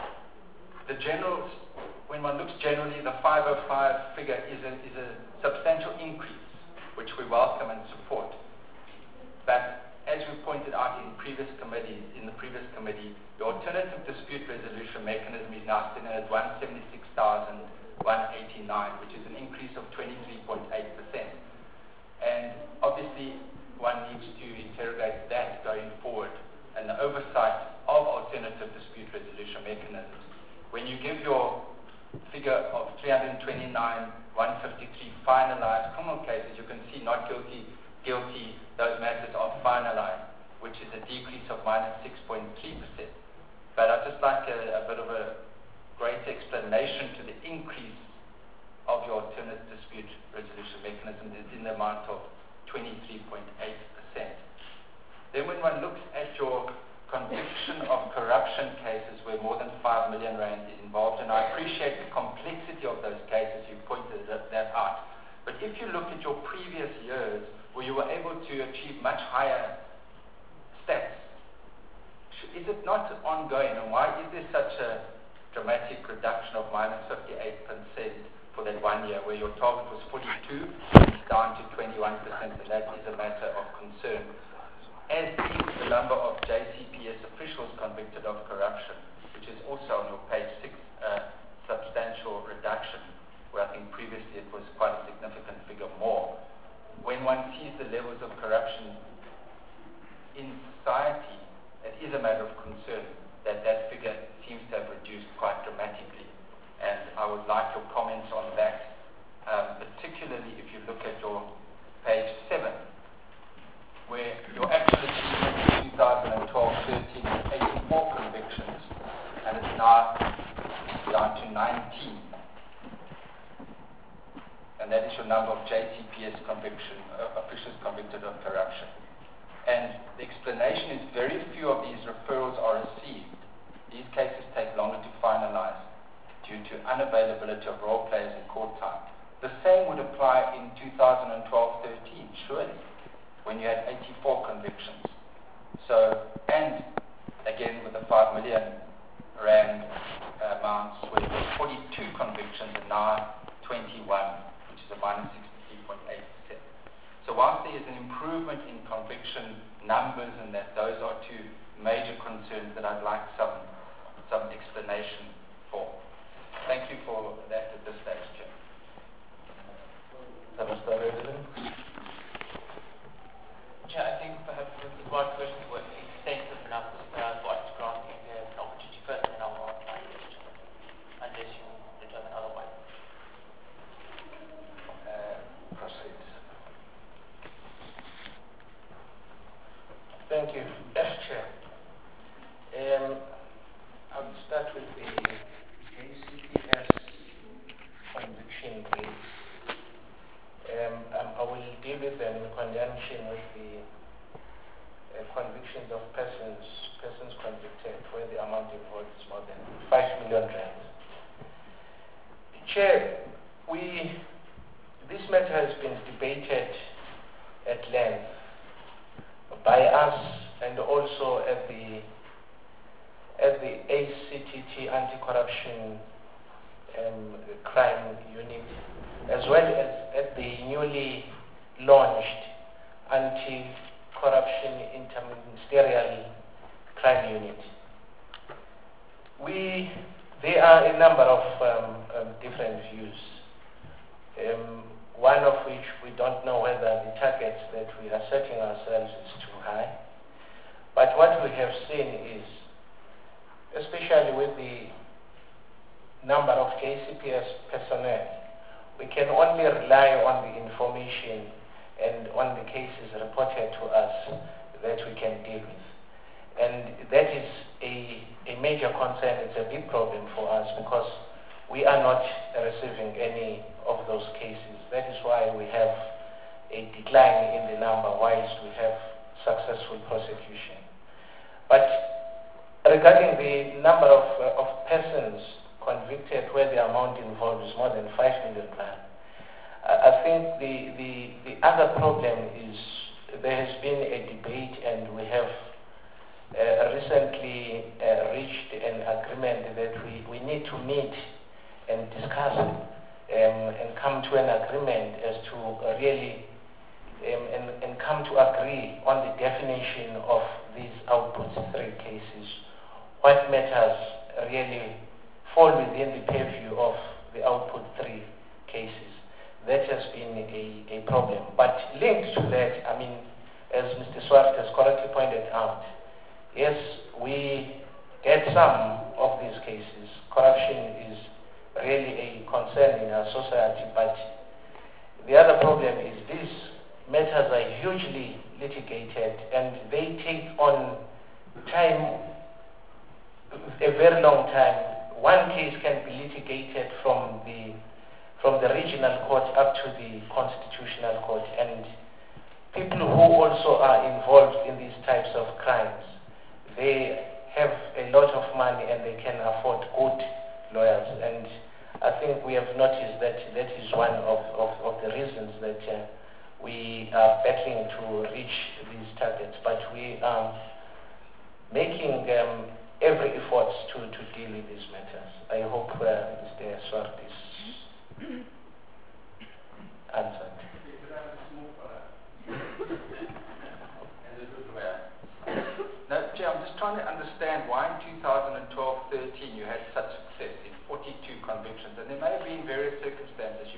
S7: when one looks generally, the 505 figure is a substantial increase, which we welcome and support. But as we pointed out in the previous committee, the alternative dispute resolution mechanism is now sitting at 176,189, which is an increase of 23.8%. And obviously, one needs to interrogate that going forward and the oversight of alternative dispute resolution mechanisms. When you give your figure of 329,153 finalized criminal cases, you can see not guilty, guilty, those matters are finalized, which is a decrease of -6.3%. But I'd just like a bit of a greater explanation to the increase of your alternative dispute resolution mechanism in the amount of 23.8%. Then when one looks at your conviction of corruption cases where more than 5 million rand is involved, and I appreciate the complexity of those cases, you pointed that out. But if you look at your previous years where you were able to achieve much higher stats, is it not ongoing, and why is there such a dramatic reduction of -58% for that 1 year, where your target was 42, it's down to 21%, and that is a matter of concern. As is the number of JCPS officials convicted of corruption, which is also on your page 6, substantial reduction, where I think previously it was quite a significant figure more. When one sees the levels of corruption in society, it is a matter of concern that that figure seems to have reduced quite dramatically. And I would like your comments on that, particularly if you look at your page 7, where your actual achievement in 2012-13 is 84 convictions, and it's now down to 19. And that is your number of JCPS officials convicted of corruption. And the explanation is very few of these referrals are received. These cases take longer to finalize due to unavailability of role players in court time. The same would apply in 2012-13, surely, when you had 84 convictions. So, and again with the 5 million rand amounts, where there were 42 convictions and now 21, which is a minus 63.8%. So whilst there is an improvement in conviction numbers, and that those are two major concerns that I'd like some explanation for. Thank you for that at this stage, Chair.
S2: Mr. President.
S8: Chair, I think perhaps the required questions were extensive enough for us to grant an opportunity first, and I'll ask my question, unless you determine otherwise.
S2: Proceed. Thank you, Chair. I would start with the JCPS conviction rates. I will deal with them in conjunction with the convictions of persons convicted, where the amount involved is more than 5 million rand. Chair, this matter has been debated at length by us and also at the ACTT Anti-Corruption Crime Unit, as well as at the newly launched Anti-Corruption Interministerial Crime Unit. There are a number of different views, one of which we don't know whether the targets that we are setting ourselves is too high. But what we have seen is, especially with the number of JCPS personnel, we can only rely on the information and on the cases reported to us that we can deal with. And that is a major concern. It's a big problem for us because we are not receiving any of those cases. That is why we have a decline in the number whilst we have successful prosecution. But regarding the number of persons convicted where the amount involved is more than 5 million rand, I think the other problem is there has been a debate, and we have recently reached an agreement that we need to meet and discuss and come to an agreement as to really and come to agree on the definition of these output 3 cases. What matters really fall within the purview of the output 3 cases. That has been a problem. But linked to that, I mean, as Mr. Swart has correctly pointed out, yes, we get some of these cases. Corruption is really a concern in our society, but the other problem is these matters are hugely litigated, and they take on time, a very long time. One case can be litigated from the regional court up to the constitutional court, and people who also are involved in these types of crimes, they have a lot of money and they can afford good lawyers. And I think we have noticed that that is one of the reasons that we are battling to reach these targets. But we are making every effort to deal with these matters. I hope Mr. Swart is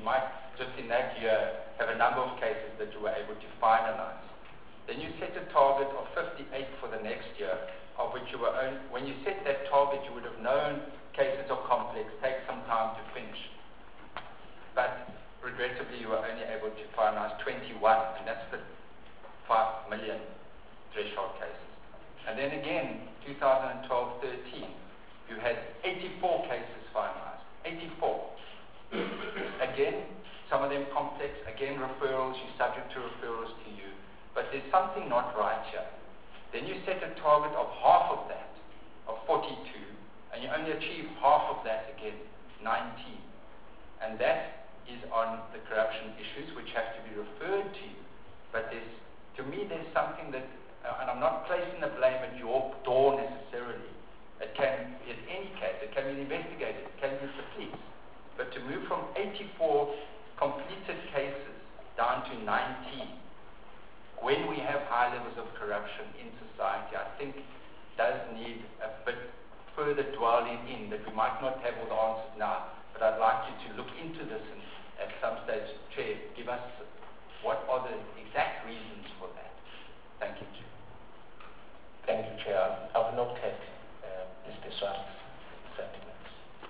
S7: might just in that year have a number of cases that you were able to finalize. Then you set a target of 58 for the next year, of which you were only, when you set that target, you would have known cases are complex, take some time to finish. But regrettably, you were only able to finalize 21, and that's the 5 million threshold cases. And then again, 2012-13, you had 84 cases finalized. 84. Again, some of them complex, again referrals, you're subject to referrals to you. But there's something not right here. Then you set a target of half of that, of 42, and you only achieve half of that again, 19. And that is on the corruption issues which have to be referred to you. But to me there's something that, and I'm not placing the blame at your door necessarily. It can be at any case, it can be investigated, it can be with the police. But to move from 84 completed cases down to 19, when we have high levels of corruption in society, I think does need a bit further dwelling in, that we might not have all the answers now, but I'd like you to look into this and at some stage, Chair, give us what are the exact reasons for that. Thank you, Chair.
S2: Thank you, Chair. I've noted Mr. Swart's sentiments.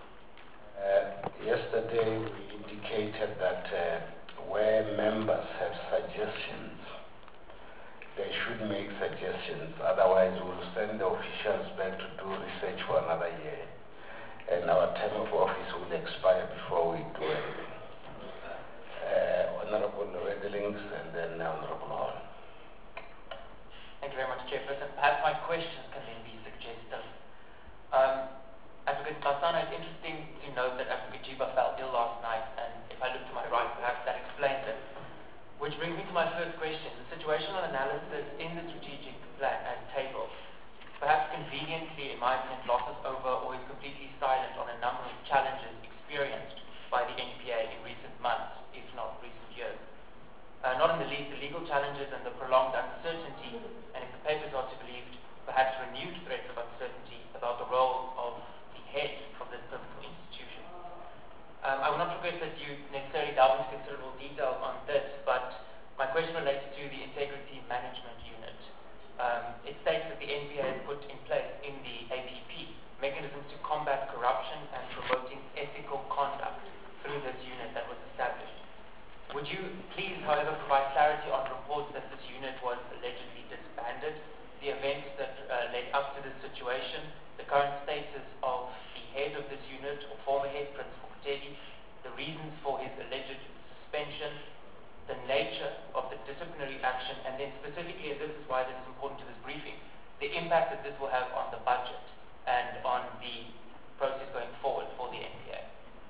S1: Yesterday we indicated that where members have suggestions, they should make suggestions, otherwise we'll send the officials back to do research for another year, and our term of office will expire before we do anything. Honorable Redlings and then Honorable Hall.
S8: Thank you very much, Chairperson. Perhaps my questions can then be suggestive. Advocate Masana, it's interesting to note that Advocate Jiba fell ill last night, and if I look to my right, perhaps that explains it. Which brings me to my first question. The situational analysis in the strategic plan as tabled, perhaps conveniently, in my opinion, glosses over or is completely silent on a number of challenges experienced by the NPA in recent months, if not recent years. Not in the least, the legal challenges and the prolonged uncertainty, and if the papers are to be believed, perhaps renewed threats of uncertainty about the role of the head of this pivotal institution. I will not request that you necessarily delve into considerable detail on this, but my question relates to the Integrity Management Unit. It states that the NPA has put in place in the APP mechanisms to combat corruption and promoting ethical conduct through this unit that was established. Would you please, however, provide clarity on reports that this unit was allegedly disbanded, the events that led up to this situation, the current status of the head of this unit, or former head, Principal Kutegi, the reasons for his alleged suspension, the nature of the disciplinary action, and then specifically, and this is why this is important to this briefing, the impact that this will have on the budget and on the process going forward for the NPA.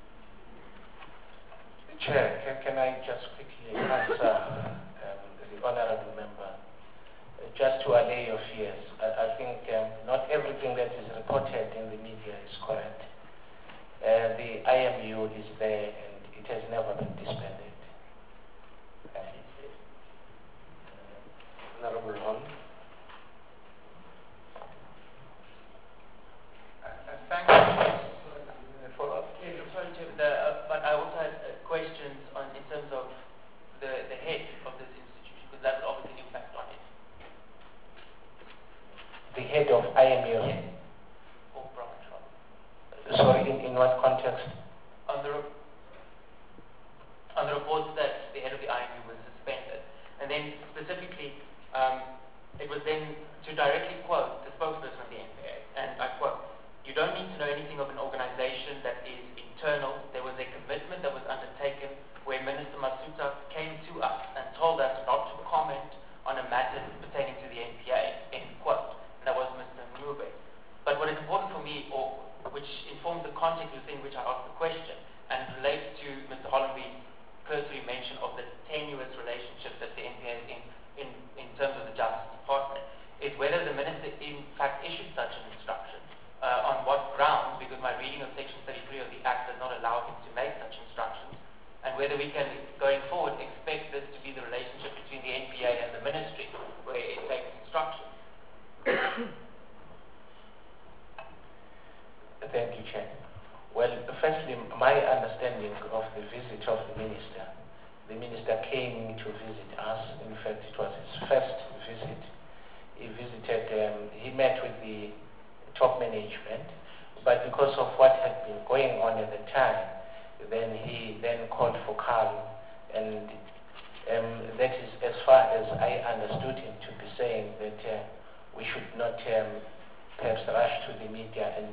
S2: Chair, can I just quickly answer the honourable member? Just to allay your fears, I think not everything that is reported in the media is correct. The IMU is there and it has never been disbanded. Honourable Hall.
S6: Thank you.
S2: Follow-up?
S8: Yes, sorry, Chair, but I also had questions in terms of the head of this institution, because that would obviously impact on it.
S2: The head of IMU?
S8: Yes. Or Bromwich.
S2: Sorry, in what context?
S8: On the reports that the head of the IMU was suspended. And then specifically, it was then to directly quote the spokesperson of the NPA, and I quote, "You don't need to know anything of an organization that is internal. There was a commitment that was undertaken where Minister Masuta came to us and told us not to comment on a matter pertaining to the NPA," end quote. And that was Mr. Mube. But what is important for me, or which informs the context within which I asked the question, and relates to Mr. Hollenby's cursory mention of the tenuous relationship that the NPA is in terms of the Justice Department, is whether the Minister in fact issued such an instruction, on what grounds, because my reading of Section 33 of the Act does not allow him to make such instructions, and whether we can, going forward, expect this to be the relationship between the NPA and the Ministry, where it takes instructions.
S2: Thank you, Chair. Well, firstly, my understanding of the visit of the Minister came to visit us. In fact, it was his first visit. He visited, he met with the top management, but because of what had been going on at the time, then he then called for calm, and that is as far as I understood him to be saying that we should not perhaps rush to the media and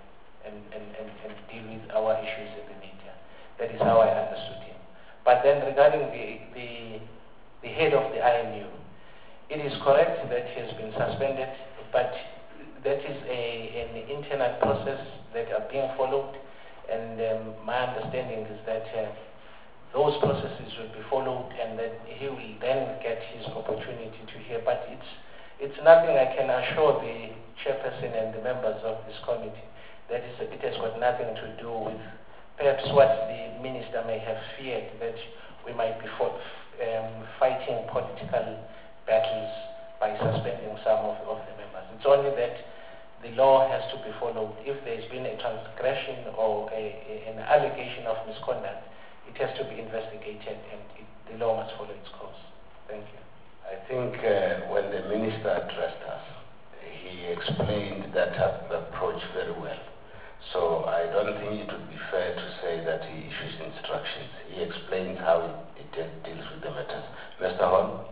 S2: deal with our issues in the media. That is how I understood him. But then regarding the head of the IMU, it is correct that he has been suspended, but that is an internal process that are being followed, and my understanding is that those processes will be followed, and that he will then get his opportunity to hear. But it's nothing I can assure the chairperson and the members of this committee. That is, it has got nothing to do with perhaps what the minister may have feared, that we might be fighting political battles by suspending some of the members. It's only that the law has to be followed. If there's been a transgression or an allegation of misconduct, it has to be investigated, and the law must follow its course. Thank you.
S1: I think when the minister addressed us, he explained that approach very well. So I don't think it would be fair to say that he issues instructions. He explains how it deals with the matters. Mr. Hall?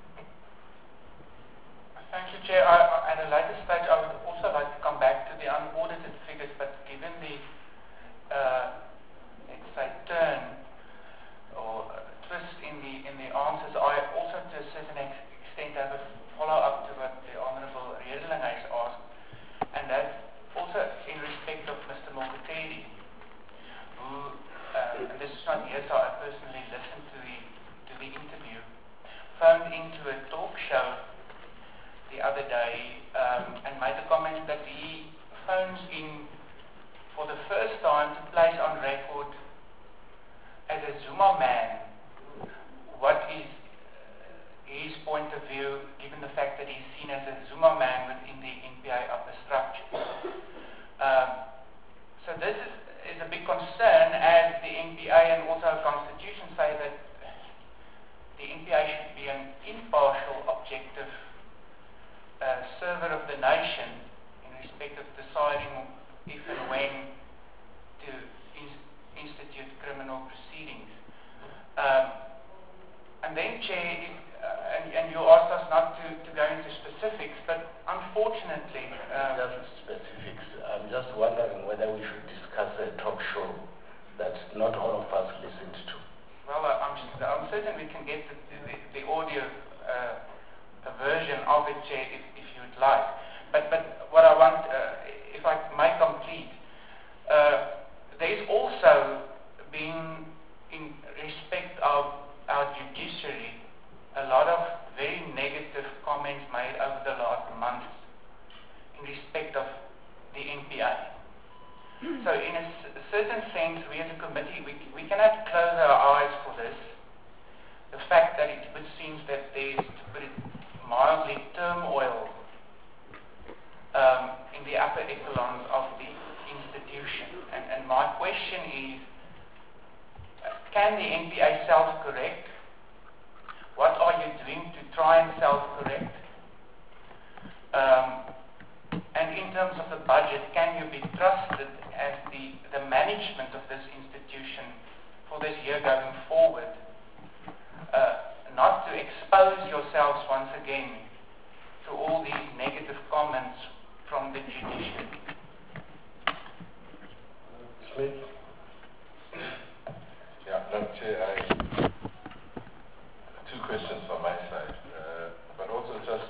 S9: Thank you, Chair. At a later stage, I would also like to come back to the unaudited figures, but given the, let's say, turn or twist in the answers, I also, to a certain extent, have a follow-up to what the Honourable Redling has asked, and that's also in respect of Mr. Mokotedi, who, and this is not here, so I personally listened to the interview, phoned into a talk show the other day and made the comment that he phones in for the first time to place on record as a Zuma man what is his point of view, given the fact that he's seen as a Zuma man within the NPA upper structure. So this is a big concern, as the NPA and also our constitution say that the NPA should be an impartial, objective server of the nation in respect of deciding if and when to institute criminal proceedings. And then, Chair, and you asked us not to go into specifics, but unfortunately...
S1: just specifics. I'm just wondering whether we should discuss a talk show that not all of us listened to.
S9: Well, I'm certain we can get the audio version of it, Chair, if you would like. But what I want, if I may complete, there's also been, in respect of our judiciary, a lot of very negative comments made over the last months in respect of the NPA. So in a certain sense, we as a committee, we cannot close our eyes for this. The fact that it seems that there's, to put it mildly, turmoil in the upper echelons of the institution. And my question is, can the NPA self-correct? What are you doing to try and self-correct? And in terms of the budget, can you be trusted as the management of this institution for this year going forward, not to expose yourselves once again to all these negative comments from the judiciary?
S1: Smith?
S4: Yeah, no, Chair, two questions from my side, but also just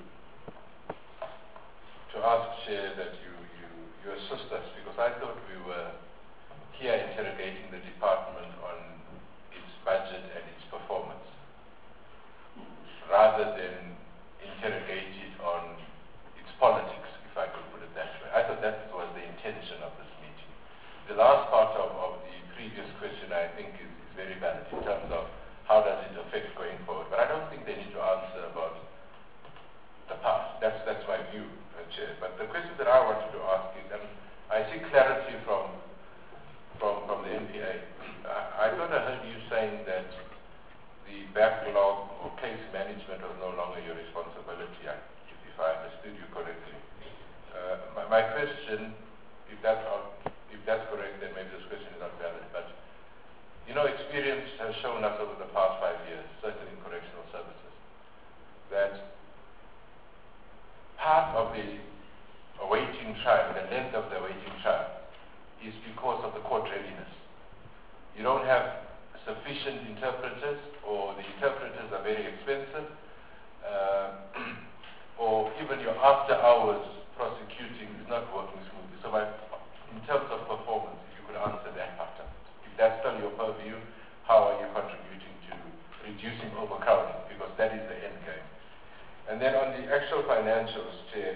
S4: to ask, Chair, that you assist us, because I thought we were here interrogating the department on its budget and its performance, rather than interrogate it on its politics, if I could put it that way. I thought that was the intention of this meeting. The last part of the previous question, I think, is very valid in terms of how does it affect going forward. But I don't think they need to answer about the past. That's my view, Chair. But the question that I wanted to ask is, and I see clarity from the NPA. I thought I heard you saying that the the backlog or case management was no longer your responsibility, if I understood you correctly. My question, if that's correct, then maybe this question is not valid, but you know, experience has shown us over the past 5 years, certainly in correctional services, that part of the awaiting trial, the length of the awaiting trial, is because of the court readiness. You don't have sufficient interpreters, or the interpreters are very expensive, or even your after hours prosecuting is not working smoothly. So in terms of performance, if you could answer that part of it. If that's still your purview, how are you contributing to reducing overcrowding? Because that is the end game. And then on the actual financials, Chair,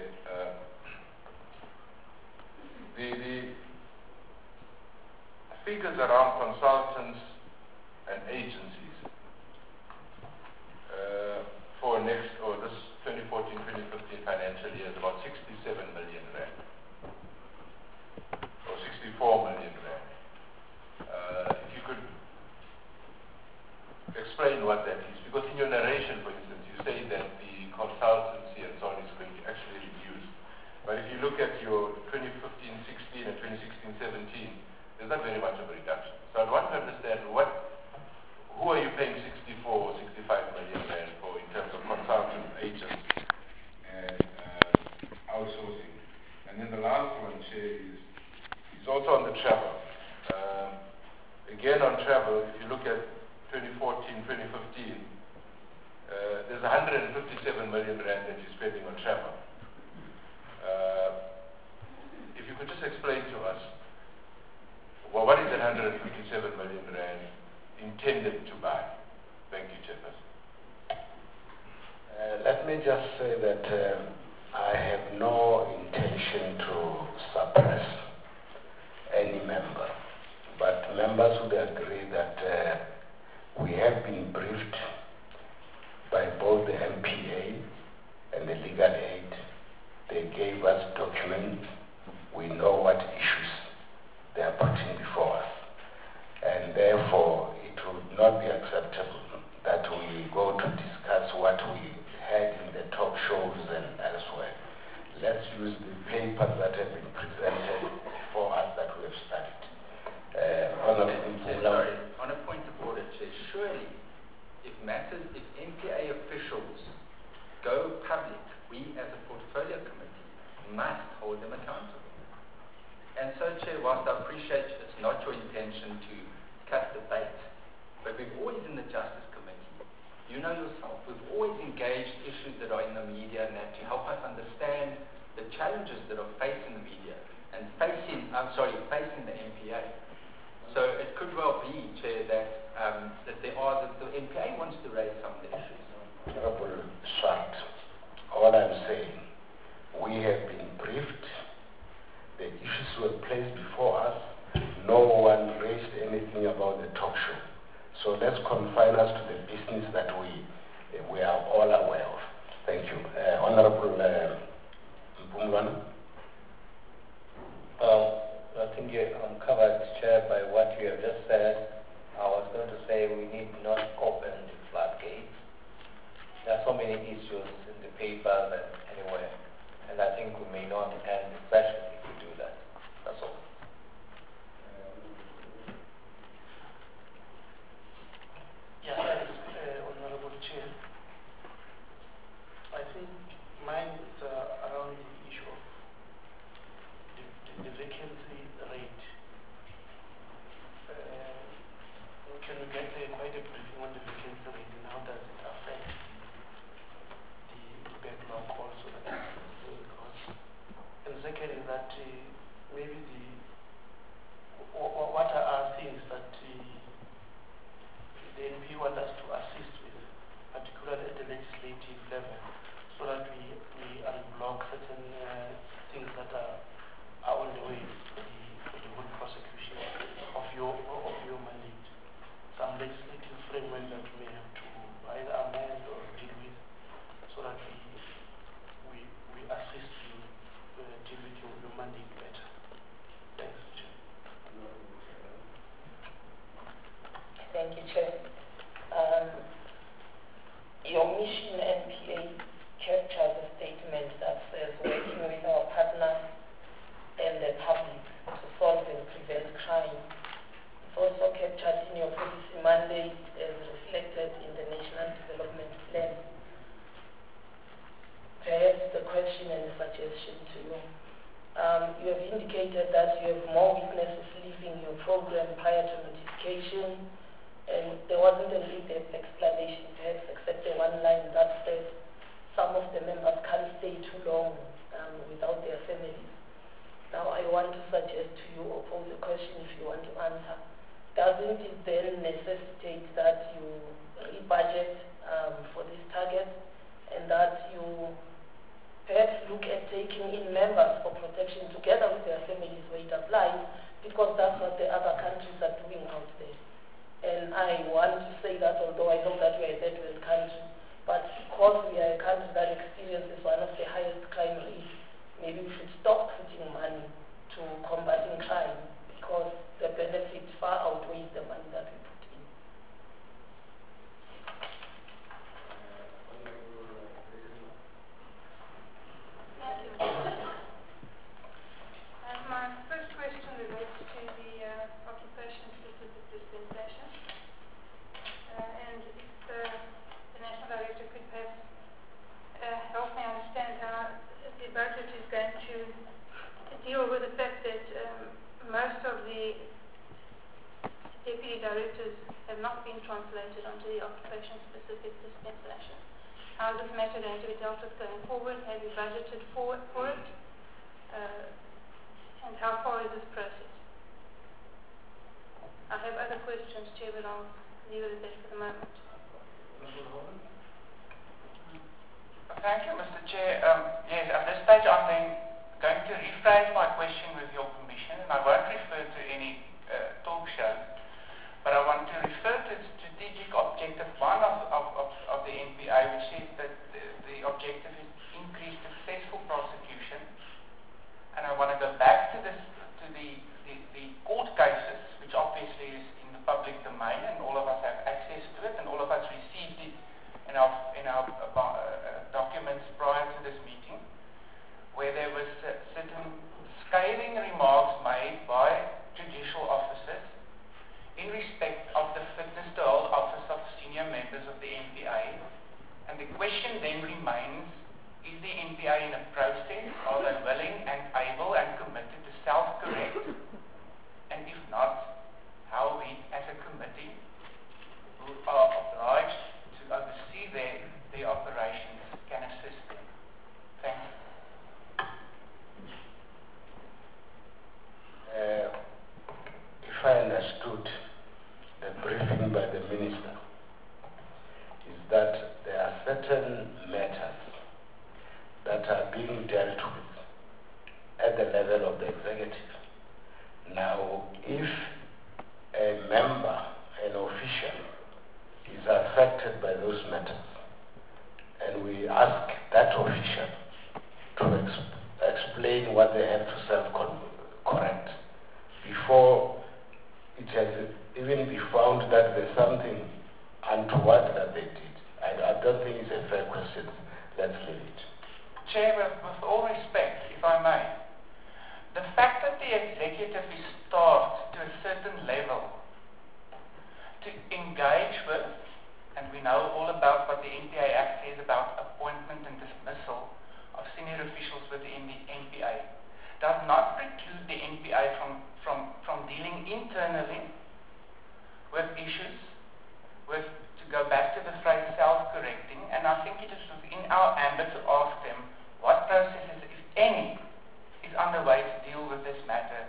S4: the figures around consultants and agencies for this 2014-2015 financial year is about 67 million rand, or 64 million rand. If you could explain what that is, because in your narration, for instance, you say that the consultancy and so on is going to actually reduce. But if you look at your 2015-16 and 2016-17, there's not very much of a reduction. So I'd want to understand who are you paying 64 or 65 million rand for in terms of consultants, agents, and outsourcing. And then the last one, Chair, is also on the travel. Again on travel, if you look at 2014-2015, there's 157 million rand that you're spending on travel. If you could just explain to us, well, what is that 157 million rand intended to buy? Thank you, Chairperson.
S1: Let me just say that I have no intention to suppress any member, but members would agree that we have been briefed by both the MPA and the legal aid. They gave us documents. We know what issues they are putting before us. And therefore, it would not be acceptable that we go to discuss what we had in the talk shows and elsewhere. Let's use the papers that have been presented for us that we have studied.
S7: Sorry, on a point of order, Chair, surely if MPA officials go public, we as a portfolio committee must hold them accountable. And so, Chair, whilst I appreciate it's not your intention to cut the bait, but we've always in the Justice Committee, you know yourself, we've always engaged issues that are in the media and that to help us understand the challenges that are facing the media and facing the MPA. So it could well be, Chair, that the MPA wants to raise some of the issues.
S1: Honorable Swart, all I'm saying, we have been briefed. The issues were placed before us. No one raised anything about the talk show. So let's confine us to the business that we are all aware of. Thank you. Honorable Mpumlwana.
S2: I think I'm covered, Chair, by what you have just said. I was going to say we need not open the floodgates. There are so many issues in the papers and anywhere, and I think we may not end the session if we do that. That's all.
S10: Yes, Honorable Chair. I think mine is around the issue of the vacancy rate. Can we get quite a briefing on the vacancy rate and how does it affect the backlog also that is cost? And second is that maybe what are things that the NP want us to assist with, particularly at the legislative level, so that we unblock certain things that are on the way for the whole prosecution of your mandate. Some legislative framework that we may have to either amend or deal with, so that we assist you deal with your mandate better. Thanks, Chair.
S3: Thank you, Chair.
S11: to you. You have indicated that you have more witnesses leaving your program prior to notification, and there wasn't an in-depth explanation, perhaps except the one line that said some of the members can't stay too long without their families. Now I want to suggest to you or pose a question if you want to answer. Doesn't it then necessitate that you rebudget for this target and that you perhaps look at taking in members for protection together with their families where it applies, because that's what the other countries are doing out there. And I want to say that although I know that we are a third world country, but because we are a country that experiences one of the highest crime rates, maybe we should stop putting money to combating crime, because the benefit far outweighs the money that we put in.
S3: Thank you. My first question relates to the occupation-specific dispensation. And if the National Director could perhaps help me understand how the budget is going to deal with the fact that most of the deputy directors have not been translated onto the occupation-specific dispensation. How is this matter going to be dealt with going forward? Have you budgeted for it? And how far is this process? I have other questions, Chair, but I'll leave it at that for the moment.
S9: Thank you, Mr. Chair. Yes, at this stage I'm then going to rephrase my question with your permission, and I won't refer to any talk shows, but I want to refer to the strategic objective 1 of the NPA, which says that the objective is increased successful prosecution. And I want to go back to the court cases, which obviously is in the public domain, and all of us have access to it, and all of us received it in our documents prior to this meeting, where there was certain scathing remarks made by judicial officers in respect of the fitness to hold office of senior members of the NPA. And the question then remains, is the NPA in a process? Are they willing and able and committed to self-correct? And if not, how we as a committee who are obliged to oversee their operations can assist them? Thank you.
S1: If I understood the briefing by the Minister, is that there are certain matters that are being dealt with at the level of the executive. Now, if a member, an official, is affected by those matters, and we ask that official to explain what they have to self-correct before it has even been found that there's something untoward that they did, I don't think it's a fair question. Let's leave it.
S9: Chair, with all respect, if I may, the fact that the executive is staffed to a certain level to engage with, and we know all about what the NPA Act says about appointment and dismissal of senior officials within the NPA, does not preclude the NPA from dealing internally with issues, to go back to the phrase self-correcting, and I think it is within our ambit to ask them what processes, if any, is underway to deal with this matter.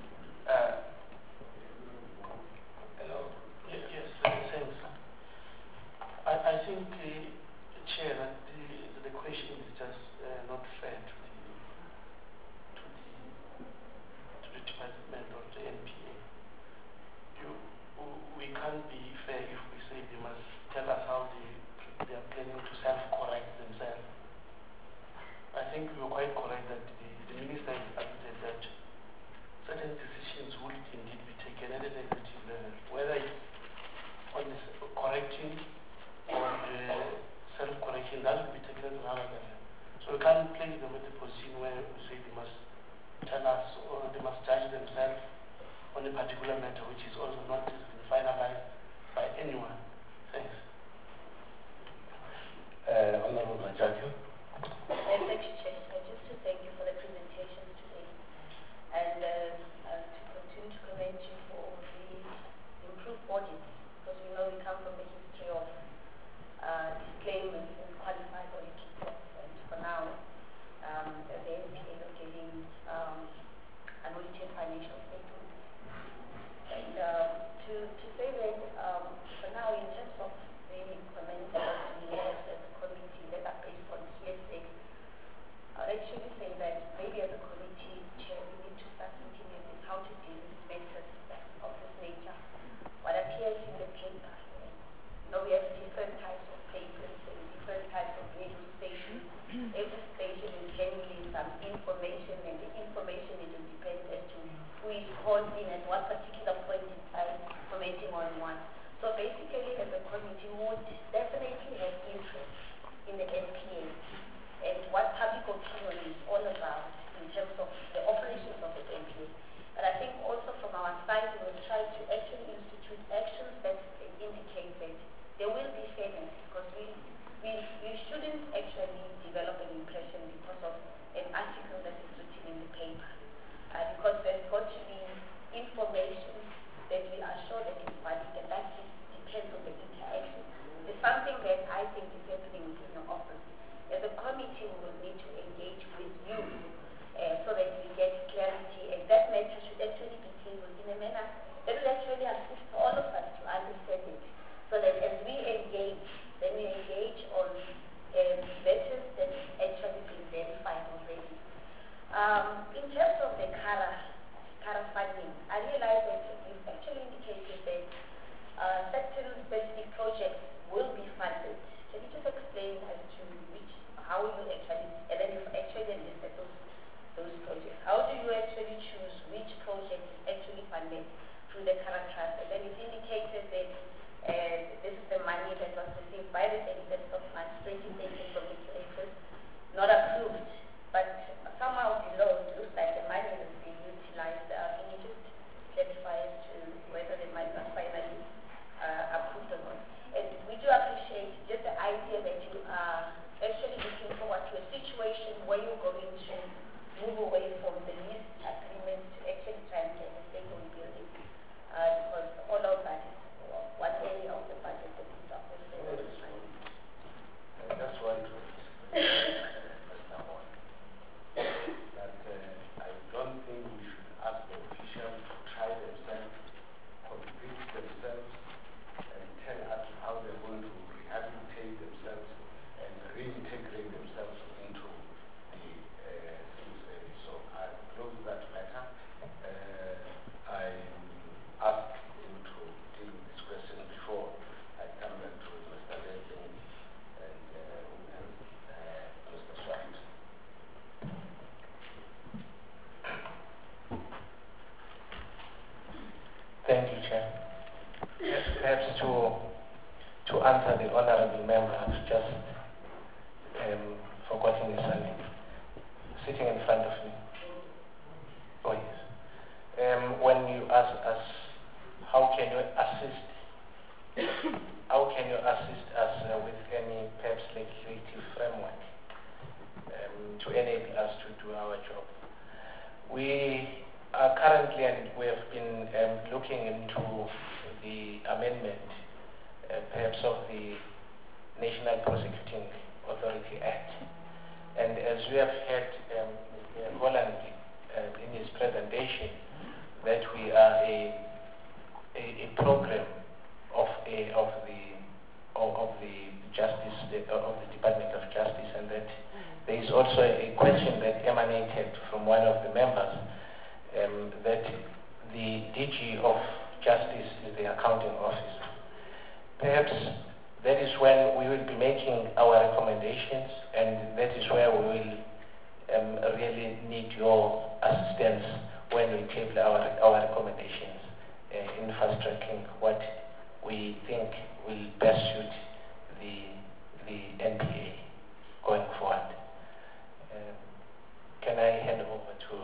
S10: Yes, thanks. I think, Chair, that the question is just not fair to the department of the NPA. We can't be fair if we say they must tell us how they are planning to self-correct themselves. I think we were quite correct that the Minister has admitted that certain decisions will indeed be taken at an executive level, whether it's on the correcting or the self-correction, that will be taken at another level. So we can't place them in a position where we say they must tell us or they must judge themselves on a particular matter which is also not been finalized by anyone. Thanks.
S1: Honorable Majaki.
S11: Thank you, Chair. Just to thank you for the presentation.
S12: I think is happening within your office. As a committee, we will need to engage with you so that we get clarity, and that matter should actually be tabled in a manner that will actually assist all of us to understand it. So that as we engage, then we engage on matters that actually been verified already. In terms of the CARA funding, I realize that you've actually indicated that certain specific projects will be funded. Can you just explain as to how you actually, and then you've actually listed those projects. How do you actually choose which project is actually funded through the CARA Trust? And then you've indicated that this is the money that was received by the 31st of March 2020 from regulators, not approved, but somehow below it looks like the money is being utilized. Can you just clarify as to whether the money was finally approved or not? And we do appreciate just the idea that you are actually looking forward to a situation where you're going to move away from the lease agreement to actually try and get a state-owned building, because all of that is one area of the budget that is up for sale.
S1: That's why that's number one. That I don't think we should ask the officials to try themselves, convince themselves, and tell us how they're going to rehabilitate themselves and reintegrate themselves into the civil service. So I close that matter. I asked him to deal with this question before I come back to Mr. Leslie and Mr. Swart.
S2: Thank you, Chair. Perhaps to answer the honorable member, I've just forgotten his surname. Sitting in front of me. Oh yes. When you ask us, how can you assist us with any perhaps legislative framework to enable us to do our job? We are currently, and we have been looking into the amendment perhaps of the National Prosecuting Authority Act. And as we have heard Mr. Holland in his presentation, that we are a program of the Department of Justice, and that there is also a question that emanated from one of the members that the DG of Justice is the accounting officer. Perhaps that is when we will be making our recommendations, and that is where we will really need your assistance when we table our recommendations in fast-tracking what we think will best suit the NPA going forward. Can I hand over to...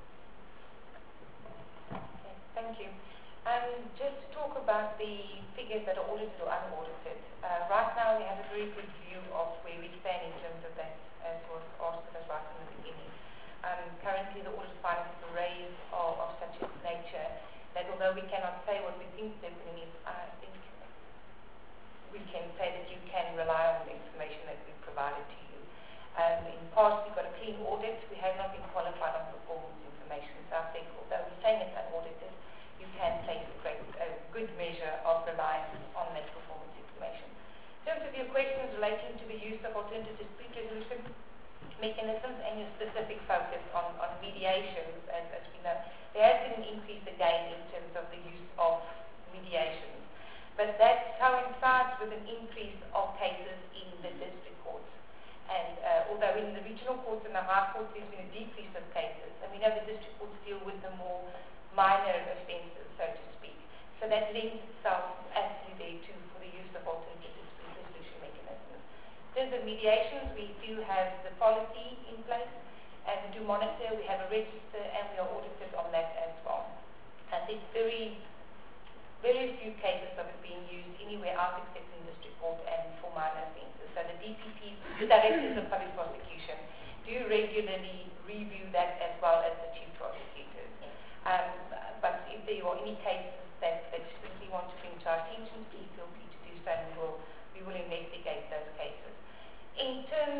S3: Okay, thank you. Just to talk about the figures that are audited or unaudited. Right now we have a very good view of where we stand in terms of that, as was asked of us right from the beginning. Currently the audit findings raised are of such a nature that although we cannot say what we think the opinion is, I think we can say that you can rely on the information that we've provided to you. In the past we've got a clean audit. We have not been qualified on performance information. So I think although we're saying it's unaudited, you can place a good measure of reliance on that performance information. In terms of your questions relating to the use of alternative dispute resolution mechanisms and your specific focus on mediations, as we know, there has been an increase again in terms of the use of mediations. But that coincides with an increase of cases in the district courts. And although in the regional courts and the high courts there's been a decrease of cases, and we know the district courts deal with the more minor offences, so to speak. So that lends itself actually there too for the use of alternative dispute resolution mechanisms. In terms of mediations, we do have the policy in place, and we do monitor, we have a register, and we are audited on that as well. I think very few cases of it being used anywhere else except in district court and for minor offences. So the DPP, the Directors of Public Prosecution, do regularly review that as well as the Chief Prosecutors. But if there are any cases that you simply want to bring to our attention, please feel free to do so, and we will investigate those cases.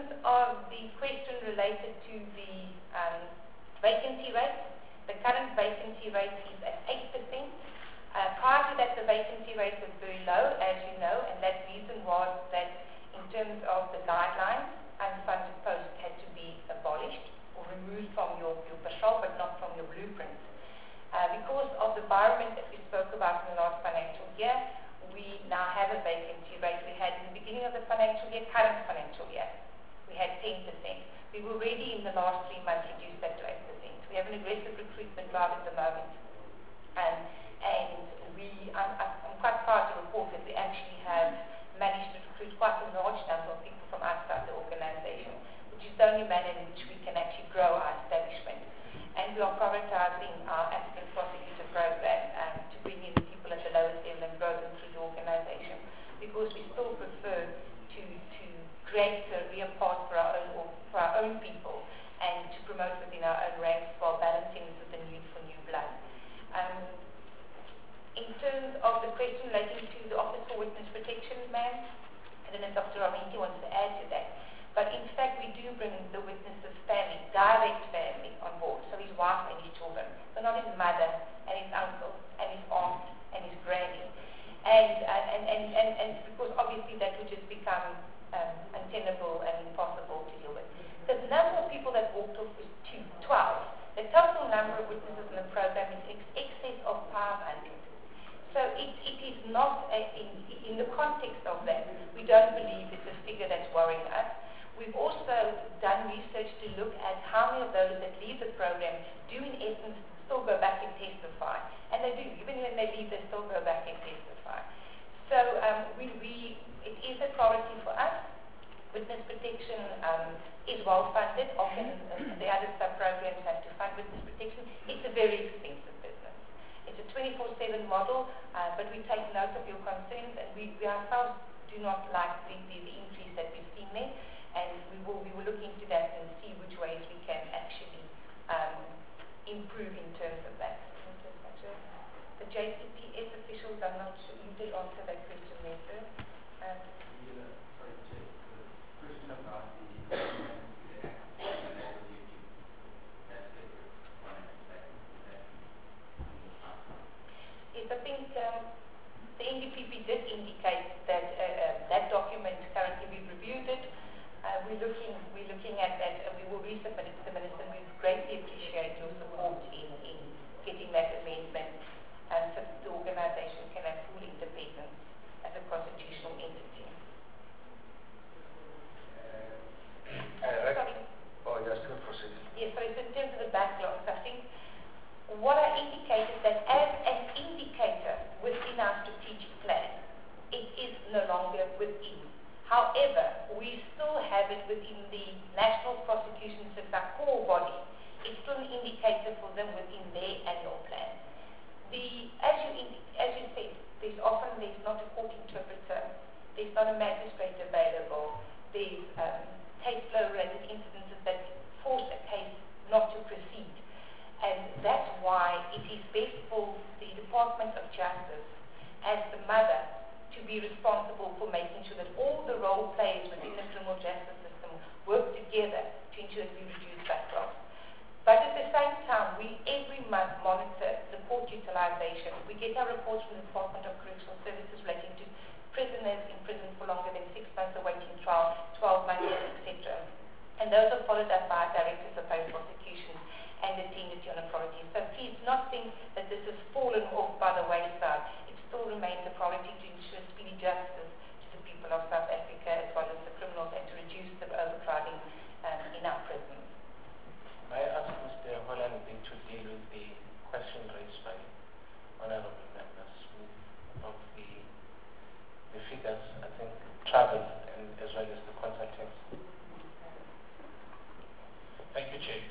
S3: terms of the question related to the vacancy rate, the current vacancy rate is at 8%. Prior to that, the vacancy rate was very low, as you know, and that reason was that in terms of the guidelines, unfunded posts had to be abolished or removed from your patrol, but not from your blueprints. Because of the environment that we spoke about in the last financial year, we now have a vacancy rate. We had in the beginning of the financial year, current financial year, we had 10%. We've already in the last 3 months reduced that to 8%. We have an aggressive recruitment drive at the moment. And I'm quite proud to report that we actually have managed to recruit quite a large number of people from outside the organization, which is the only manner in which we can actually grow our establishment. And we are prioritizing our applicant prosecutor program to bring in people at the lowest level and grow them through the organization, because we still prefer to create career paths for our own people and to promote within our own ranks while balancing this with the need for new blood. In terms of the question relating to the Office for Witness Protection, ma'am, I don't know if Dr. Ramiti wants to add to that, but in fact we do bring the witness's family, direct family, on board, so his wife and his children, so not his mother and his uncle and his aunt and his granny, and because obviously that would just become untenable and impossible to deal with. The number of people that walked off was 12. The total number of witnesses in the program is in excess of 500. So it is not, in the context of that, we don't believe it's a figure that's worrying us. We've also done research to look at how many of those that leave the program do in essence still go back and testify. And they do. Even when they leave, they still go back and testify. So it is a priority for us. Witness protection is well funded. Often the other sub-programs have to fund witness protection. It's a very expensive business. It's a 24/7 model, but we take note of your concerns, and we ourselves do not like the increase that we've seen there, and we will look into that and see which ways we can actually improve in terms of that. The JCPS officials, I'm not sure, you did answer that question there, sir.
S7: Question about the
S3: Yes, I think the NDPP did indicate that that document currently we've reviewed it. We're looking at that, and we will resubmit it to the Minister. We greatly appreciate your support in getting that amendment, so that the organisation can have full independence as a constitutional entity.
S1: Sorry. Oh, yes, good proceed.
S3: Yes, so in terms of the backlogs, I think what I indicated that as an indicator within our strategic plan, it is no longer within. However, we still have it within the National Prosecution Service, our core body. It's still an indicator for them within their annual plan. As you said, there's not a court interpreter, there's not a magistrate available, there's case flow related incidences that force a case not to proceed. And that's why it is best for the Department of Justice, as the mother, to be responsible for making sure that all the role players within the criminal justice system work together to ensure that we reduce backlogs. But at the same time, we every month monitor the court utilization. We get our reports from the Department of Correctional Services relating to prisoners in prison for longer than 6 months awaiting trial, 12 months, etc. And those are followed up by directors of post prosecution and the tendency on authority. So please do not think that this has fallen off by the wayside. It still remains a priority to ensure speedy justice to the people of South Africa as well as the criminals, and to reduce the overcrowding in our prisons.
S2: May I ask Mr. Holland to deal with the question raised by honorable members of the figures, I think, travel and as well as the consultants.
S5: Thank you, Chair.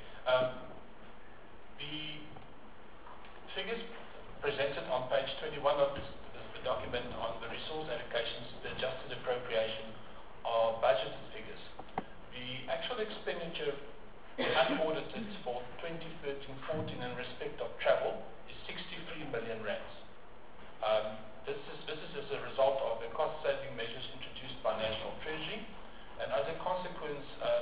S5: The figures presented on page 21 of the document on the resource allocations, the adjusted appropriation, are budgeted figures. The actual expenditure unaudited for 2013-14 in respect of travel is 63 million rands. This is as a result of the cost-saving measures introduced by National Treasury, and as a consequence,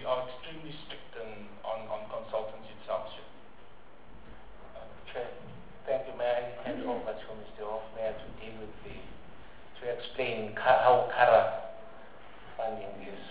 S5: are extremely strict on consultants itself.
S2: Chair, thank you. May I hand over to Mr. Hofmeyer to deal with to explain how CARA funding is.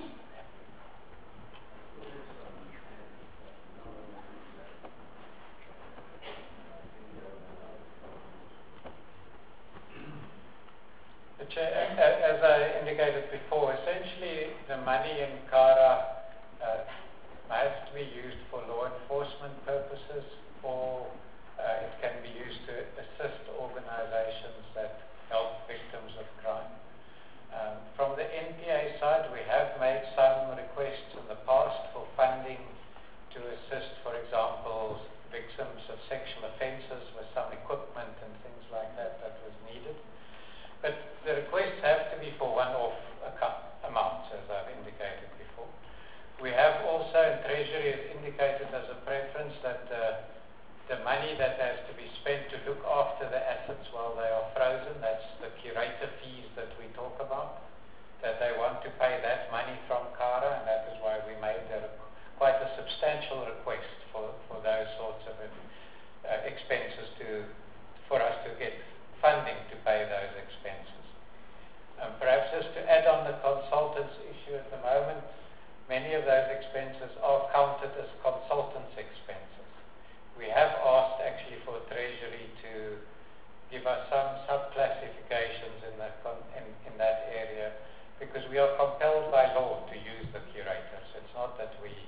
S6: Chair, as I indicated before, essentially the money in CARA has to be used for law enforcement purposes, or it can be used to assist organizations that help victims of crime. From the NPA side, we have made some requests in the past for funding to assist, for example, victims of sexual offences with some equipment and things like that was needed. But the requests have to be for one-off amounts, as I've indicated before. We have also, and Treasury has indicated as a preference, that the money that has to be spent to look after the assets while they are frozen, that's the curator fees that we talk about, that they want to pay that money from CARA, and that is why we made quite a substantial request for those sorts of expenses for us to get funding to pay those expenses. Perhaps just to add on the consultants issue at the moment, many of those expenses are counted as consultants' expenses. We have asked actually for Treasury to give us some sub-classifications in that area, because we are compelled by law to use the curators. It's not that we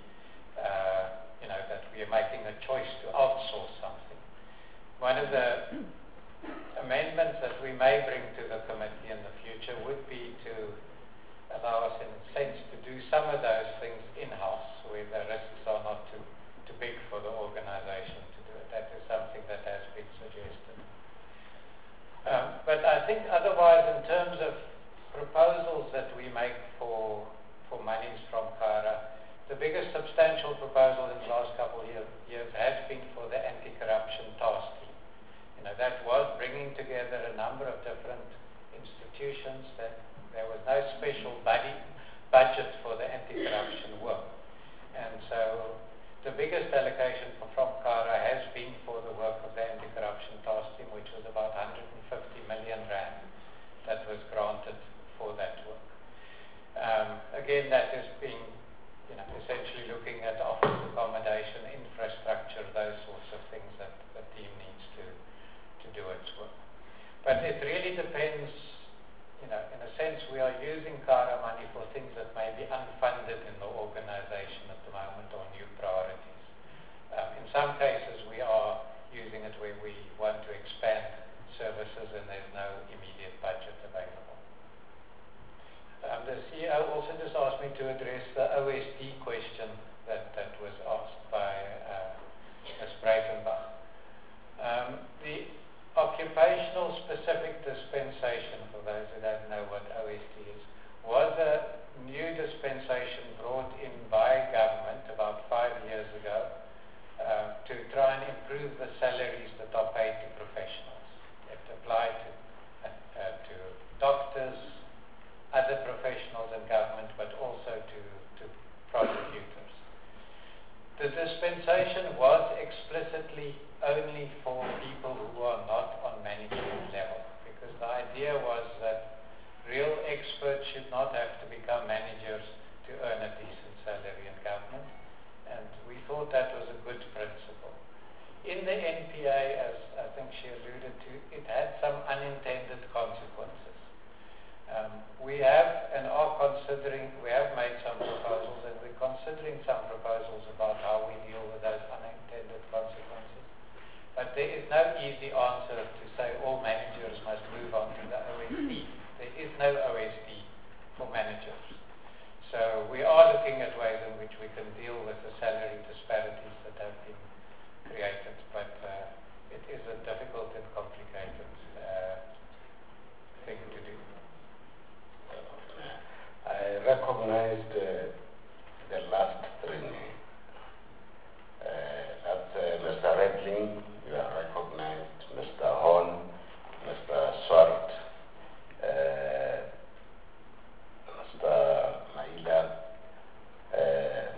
S6: are making a choice to outsource something. One of the amendments that we may bring to the committee in the future would be to allow us, in a sense, to do some of those things in-house, where the risks are not too big for the organization to do it. That is something that has been suggested. But I think otherwise, in terms of proposals that we make for monies from CARA, the biggest substantial proposal in the last couple of years has been for the anti-corruption task team. That was bringing together a number of different institutions, that there was no special budget for the anti-corruption work. And so the biggest allocation from CARA has been for the work of the anti-corruption task team, which was about 150 million rand that was granted for that work. Again, that is being, essentially looking at office accommodation, infrastructure, those sorts of things that the team needs to do its work. But it really depends, in a sense, we are using CARA money for things that may be unfunded in the organization at the moment, or new priorities. In some cases, we are using it where we want to expand services and there's no immediate budget available. The CEO also just asked me to address the OSD question that was asked by Ms. Breitenbach. The occupational specific dispensation, for those who don't know what OSD is, was a new dispensation brought in by government about 5 years ago to try and improve the salaries that are paid to professionals. It applied to doctors, other professionals in government, but also to prosecutors. The dispensation was explicitly only for people who are not on management level, because the idea was that real experts should not have to become managers to earn a decent salary in government, and we thought that was a good principle. In the NPA, as I think she alluded to, it had some unintended consequences. We have and are considering, we have made some proposals, and we're considering some proposals about how we deal with those unintended consequences. But there is no easy answer to say all managers must move on to the OSD. There is no OSD for managers. So we are looking at ways in which we can deal with the salary disparities that have been created, but it is a difficult and complicated thing to do.
S1: I recognized the last three names. That's Mr. Redling, you are recognized, Mr. Horn, Mr. Swart, Mr. Maila,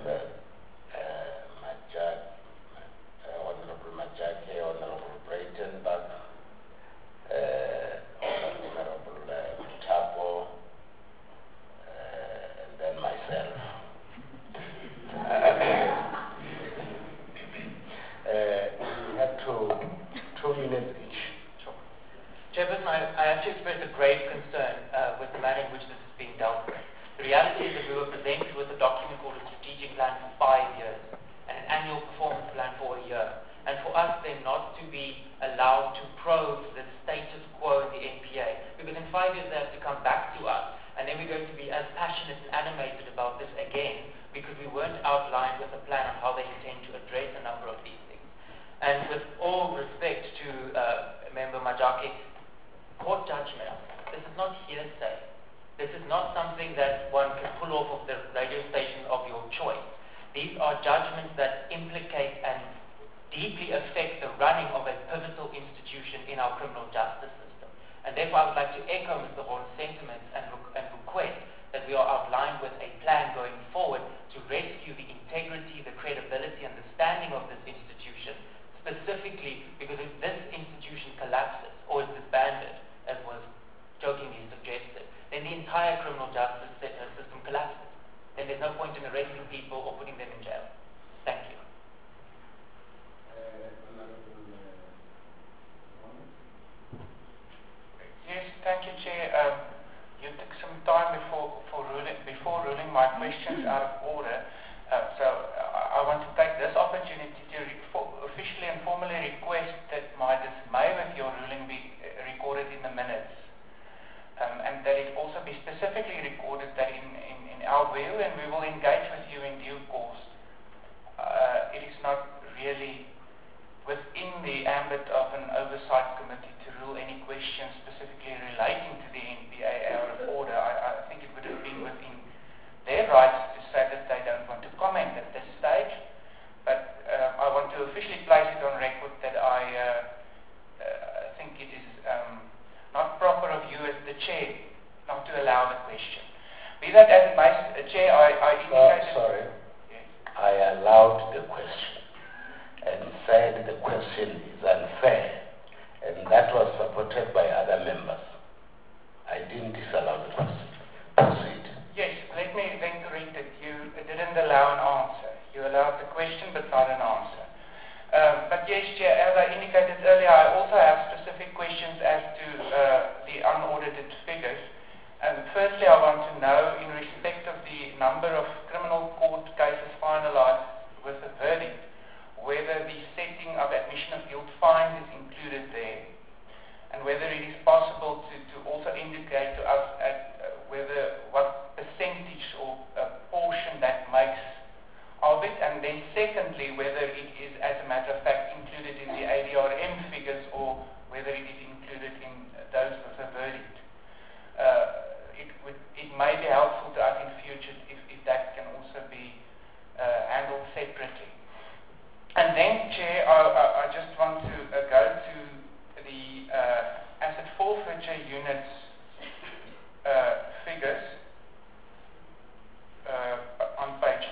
S8: because we weren't outlined with a plan on how they intend to address a number of these things. And with all respect to Member Majaki, court judgment, this is not hearsay. This is not something that one can pull off of the radio station of your choice. These are judgments that implicate and deeply affect the running of a pivotal institution in our criminal justice system. And therefore I would like to echo Mr. Horn's sentiments and request that we are outlined with a plan going forward to rescue the integrity, the credibility and the standing of this institution, specifically because if this institution collapses or is disbanded, as was jokingly suggested, then the entire criminal justice system collapses. Then there's no point in arresting people or putting them in jail. Thank you.
S9: Yes, thank you, Chair. You took some time before ruling my questions out of order. So I want to take this opportunity to officially and formally request that my dismay with your ruling be recorded in the minutes. And that it also be specifically recorded that in our view, and we will engage with you in due course, it is not really within the ambit of an oversight committee to rule any questions specifically relating to the NPA out of order. I think it would have been within their rights to say that they don't want to comment at this stage, but I want to officially place it on record that I think it is not proper of you as the Chair not to allow the question. Be that as it may, Chair, I indicated...
S1: Sorry.
S9: Yes.
S1: I allowed the question and said the question is unfair, and that was supported by other members. I didn't disallow the question. Proceed.
S9: Yes, let me then correct it. You didn't allow an answer. You allowed the question but not an answer. But yes, Chair, as I indicated earlier, I also have specific questions as to the unaudited figures. Firstly, I want to know, in respect of the number of criminal court cases finalized with a verdict, whether the setting of admission of guilt fines is included there, and whether it is possible to also indicate to us what percentage or portion that makes of it, and then secondly, whether it is, as a matter of fact, included in the ADRM figures or whether it is included in those with a verdict. It may be helpful to us in future if that can also be handled separately. And then, Chair, I just want to go to the asset forfeiture units figures on page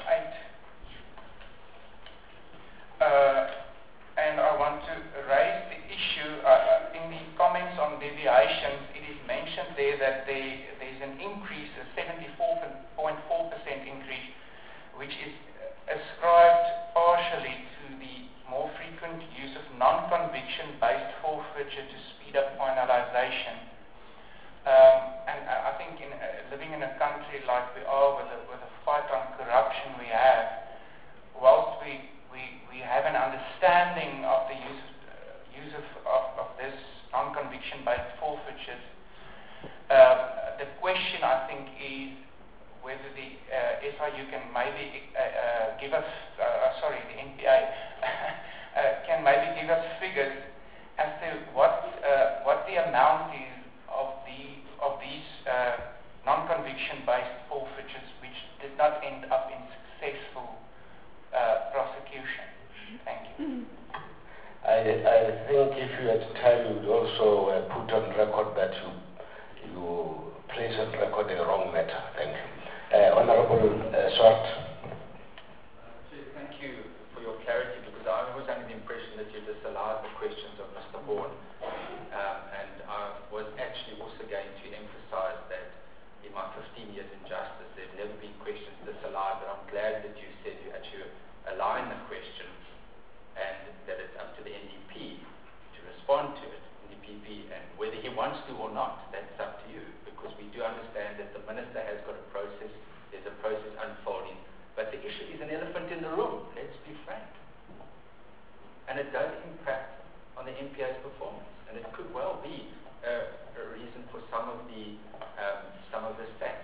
S9: 8. And I want to raise the issue in the comments on deviations. It is mentioned there that there's an increase, a 74.4% increase, which is ascribed partially to the more frequent use of non-conviction based forfeiture to speed up finalization. And I think living in a country like we are, with a fight on corruption we have, whilst we have an understanding of the use of this non-conviction based forfeitures, the question I think is whether the SIU can maybe give us, the NPA can maybe give us figures as to what the amount is of these non-conviction based forfeitures which did not end up in successful prosecution. Thank you.
S1: I think if you had time, you would also put on record that you place on record a wrong matter. Thank you. Honorable Swart.
S7: Thank you for your clarity, because I was under the impression that you disallowed the questions of Mr. Horn, and I was actually also going to emphasize that in my 15 years in justice, there have never been questions disallowed, but I'm glad that you said you actually align the question and that it's up to the NDP to respond to it, NDPP, and whether he wants to or not, that's up to you, because we do understand that the minister has got a process, there's a process unfolding, but the issue is an elephant in the room, let's be frank. And it does impact on the NPA's performance, and it could well be a reason for some of the stats.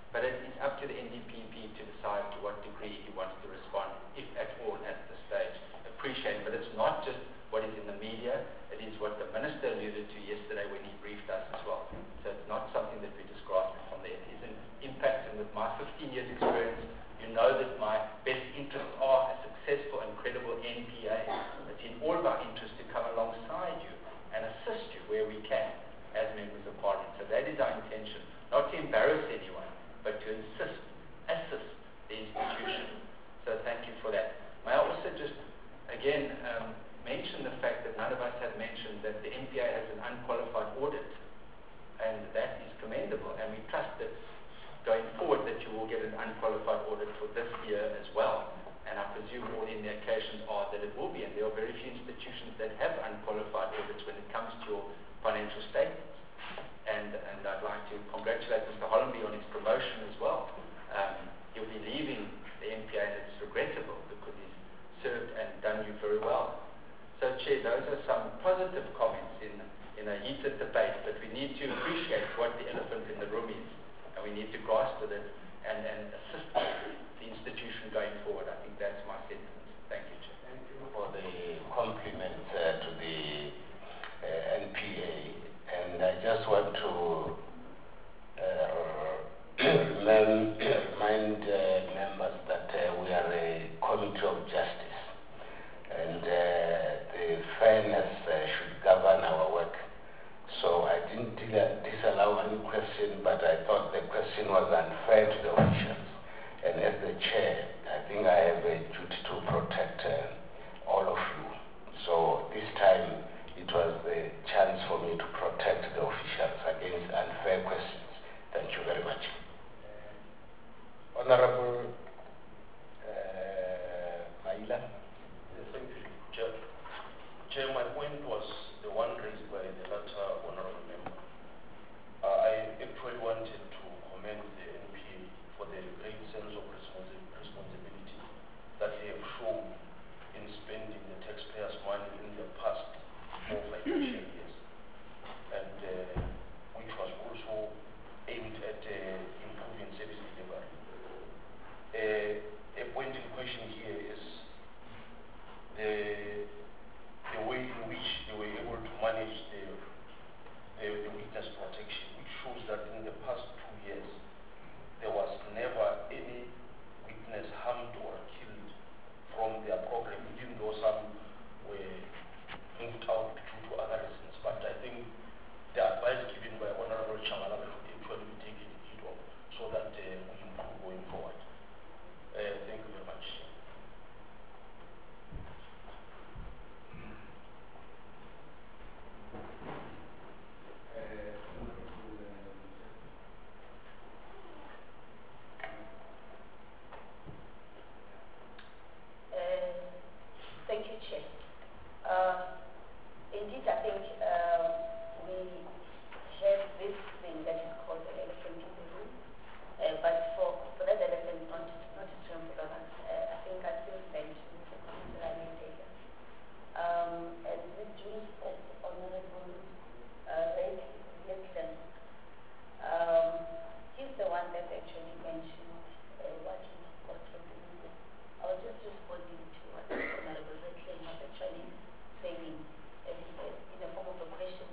S7: But it is up to the NDPP to decide to what degree he wants to respond, if at all at this stage. Appreciate, but it's not just what is in the media, it is what the Minister alluded to yesterday when he briefed us as well. So it's not something that we just grasping from there. It is an impact, and with my 15 years experience, you know that my best interests are a successful and credible NPA. It's in all of our interests to come alongside you and assist you where we can as members of Parliament. So that is our intention, not to embarrass anyone, but to assist the institution. So thank you for that. May I also just, again, mention the fact that none of us have mentioned that the MPA has an unqualified audit, and that is commendable, and we trust that going forward that you will get an unqualified audit for this year as well, and I presume all indications are that it will be, and there are very few institutions that have unqualified audits when it comes to your financial statements. And I'd like to congratulate Mr. Hollenby on his promotion as well. He'll be leaving the MPA, and it's regrettable because he's served and done you very well. So, Chair, those are some positive comments in a heated debate, but we need to appreciate what the elephant in the room is, and we need to grasp with it and assist the institution going forward. I think that's my sentiment. Thank you, Chair.
S1: Thank you for the compliments to the NPA, and I just want to remind members that we are a committee of justice, and the fairness should govern our work. So I didn't disallow any question, but I thought the question was unfair to the officials. And as the chair, I think I have a duty to protect all of you. So this time it was a chance for me to protect the officials against unfair questions. Thank you very much. Honorable Maila.
S10: Thank you, Chair. Chair, my point was the one raised by the latter honorable member. I actually wanted to commend the NPA for the great sense of responsibility that they have shown in spending the taxpayers' money in the past 4 financial years, and which was also aimed at improving service delivery. A point in question here is the way in which they were able to manage the witness protection, which shows that in the past 2 years, there was never any witness harmed or killed from their program, even though some were moved out due to other reasons. But I think the advice given by Honorable Chamalala should actually be taken heed of so that we improve going forward. Thank you very much.
S12: Thank you, Chair. Indeed, I think we have this thing that is called the elephant in the room, but for that elephant not to trample on us, I think I still stand to Mr. Taylor. And with due respect, Honorable Ray Littleton, he's the one that actually mentioned what he got from the media. I was just responding to what Honorable Littleton was actually saying in the form of a question.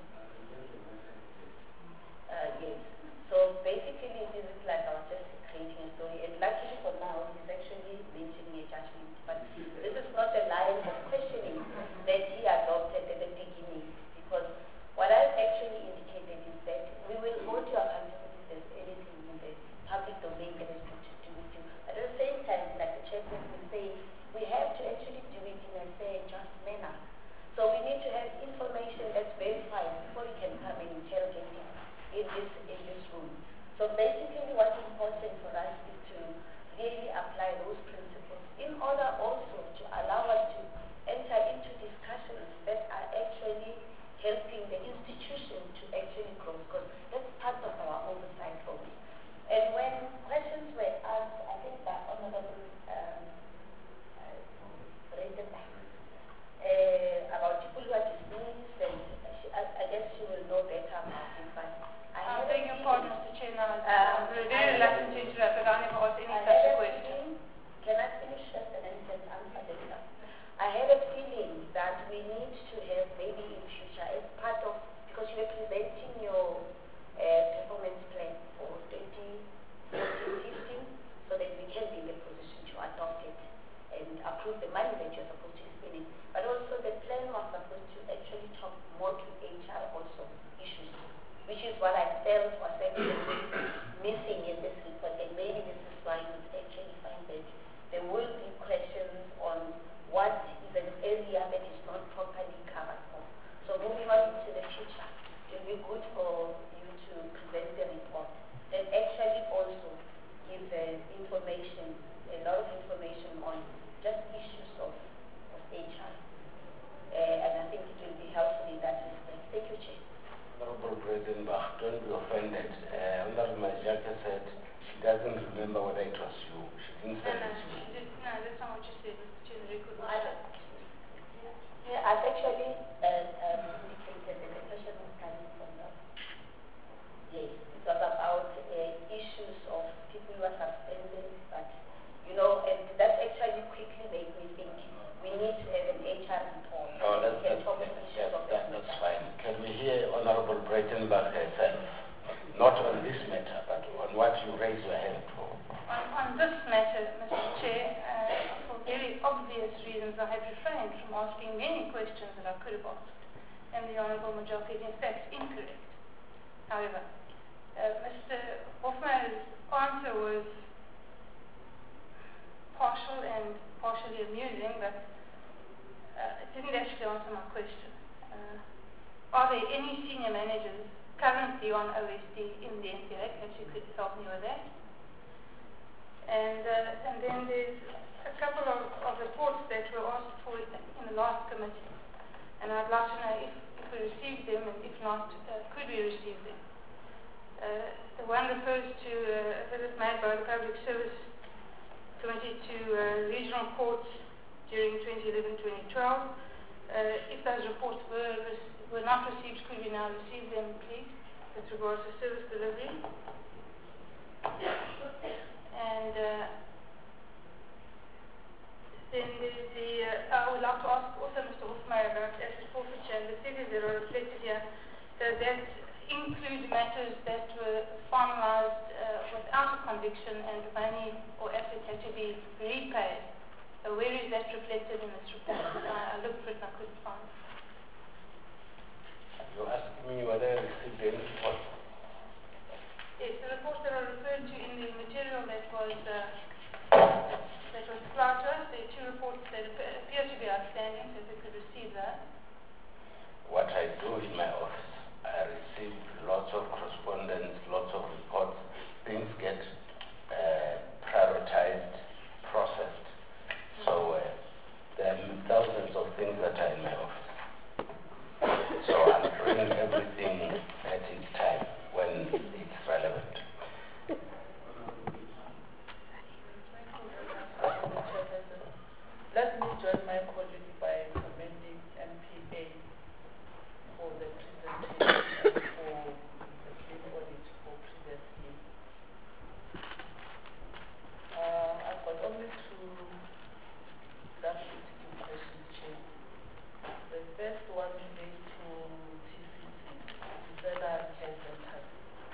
S12: Yes. So basically, this is like I was just creating a story, and luckily for now, he's actually mentioning a judgment. But this is not a line of questioning that he adopted at the beginning, because what I've actually indicated is that we will hold you accountable if there's anything in the public domain that has got to do with you. At the same time, like the chairperson is saying, we have to actually do it in a fair and just manner. So we need to have information that's verified before we can come and interrogate it in this room. So basically what's important for us is to really apply those principles in order also to allow us to enter into discussions that are actually helping the institution to actually grow, because that's part of our oversight role. And when questions were asked, I think by Honorable about people who are dismissed, and I guess she will know better about it, but I
S3: beg your pardon, Mr. Chair, I'm very reluctant to
S12: but we need to have maybe in future as part of, because you are presenting your performance plan for 2014-15, so that we can be in a position to adopt it and approve the money that you're supposed to be spending. But also the plan was supposed to actually talk more to HR also issues, which is what I felt was actually missing in this report, and maybe this is why you actually find that there will be questions on what is an area that is not properly covered for. So moving on into the future, it will be good for you to present the report and actually also give information, a lot of information on just issues of HR. And I think it will be helpful in that respect. Thank you, Chair.
S1: Honorable President Bach, don't be offended. Honorable Majaka said she doesn't remember whether it was you. She didn't say it was you.
S3: No, that's not what you said, Mr. Chair. The record was
S12: Yeah, I've actually indicated that the question was coming from the... Yes, it was about issues of people who are suspended, but, you know, and that actually quickly made me think we need to have an HR report.
S1: No, that's fine. Can we hear Honorable Breitenbach herself? Not on this matter, but on what you raise your hand for.
S3: On this matter, Mr. Chair, for very obvious reasons, I have refrained from asking many questions that I could have asked, and the Honourable Majorca is in fact incorrect. However, Mr. Hofmeier's answer was partial and partially amusing, but it didn't actually answer my question. Are there any senior managers currently on OSD in the NPA? Perhaps you could help me with that. And then there's a couple of reports that were asked for in the last committee, and I'd like to know if we received them, and if not, could we receive them? The one refers to a visit made by the Public Service Committee to regional courts during 2011-2012. If those reports were not received, could we now receive them, please, with regards to service delivery? And then there's I would like to ask also Mr. Hofmeier about asset forfeiture, and the figures that are reflected here. Does that include matters that were finalized without a conviction and money or assets had to be repaid? Where is that reflected in this report? I looked for it and I couldn't find it.
S1: You're asking me whether I received any report?
S3: Yes, the reports that are referred to in the material that was supplied to us, there are two reports that appear to be outstanding, so if we could receive that.
S1: What I do in my office, I receive lots of correspondence, lots of reports. Things get prioritized, processed. So there are thousands of things that are in my office. So I'm bringing everything at its time when it's relevant.
S13: Let me join my colleague by commending MPA for the presentation and for the clean audit for previous year. I've got only two clarificative questions, Chair. The first one relates to TCC, Tisela Care Centers.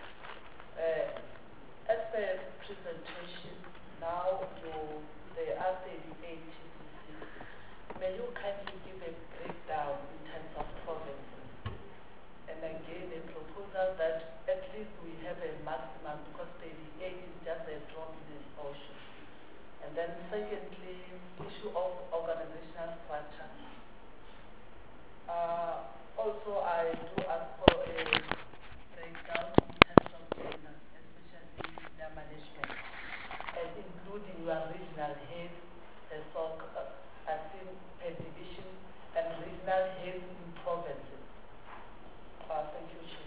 S13: As per presentation, now there are 38 TCCs. May you kindly give a breakdown in terms of provinces? And again, a proposal that at least we have a maximum, because 38 is just a drop in the ocean. And then secondly, issue of organizational structure. Also, I do ask for a breakdown in terms of gender, especially senior management, and including your regional heads, I think per division, and regional heads in provinces. Thank you, Chair.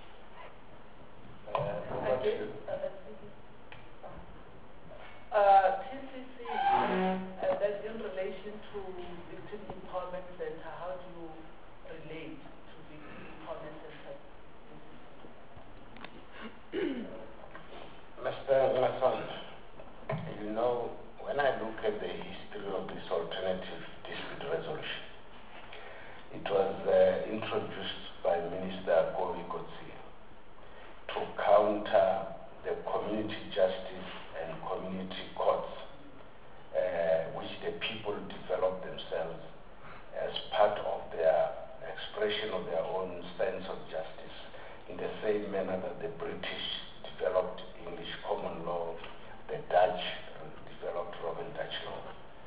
S13: TCC, that's in relation to Victim Empowerment Center. How do you relate to Victim Empowerment Center?
S1: Mr. Mason, you know, when I look at the history of this alternative dispute resolution, the British developed English common law, the Dutch developed Roman Dutch law.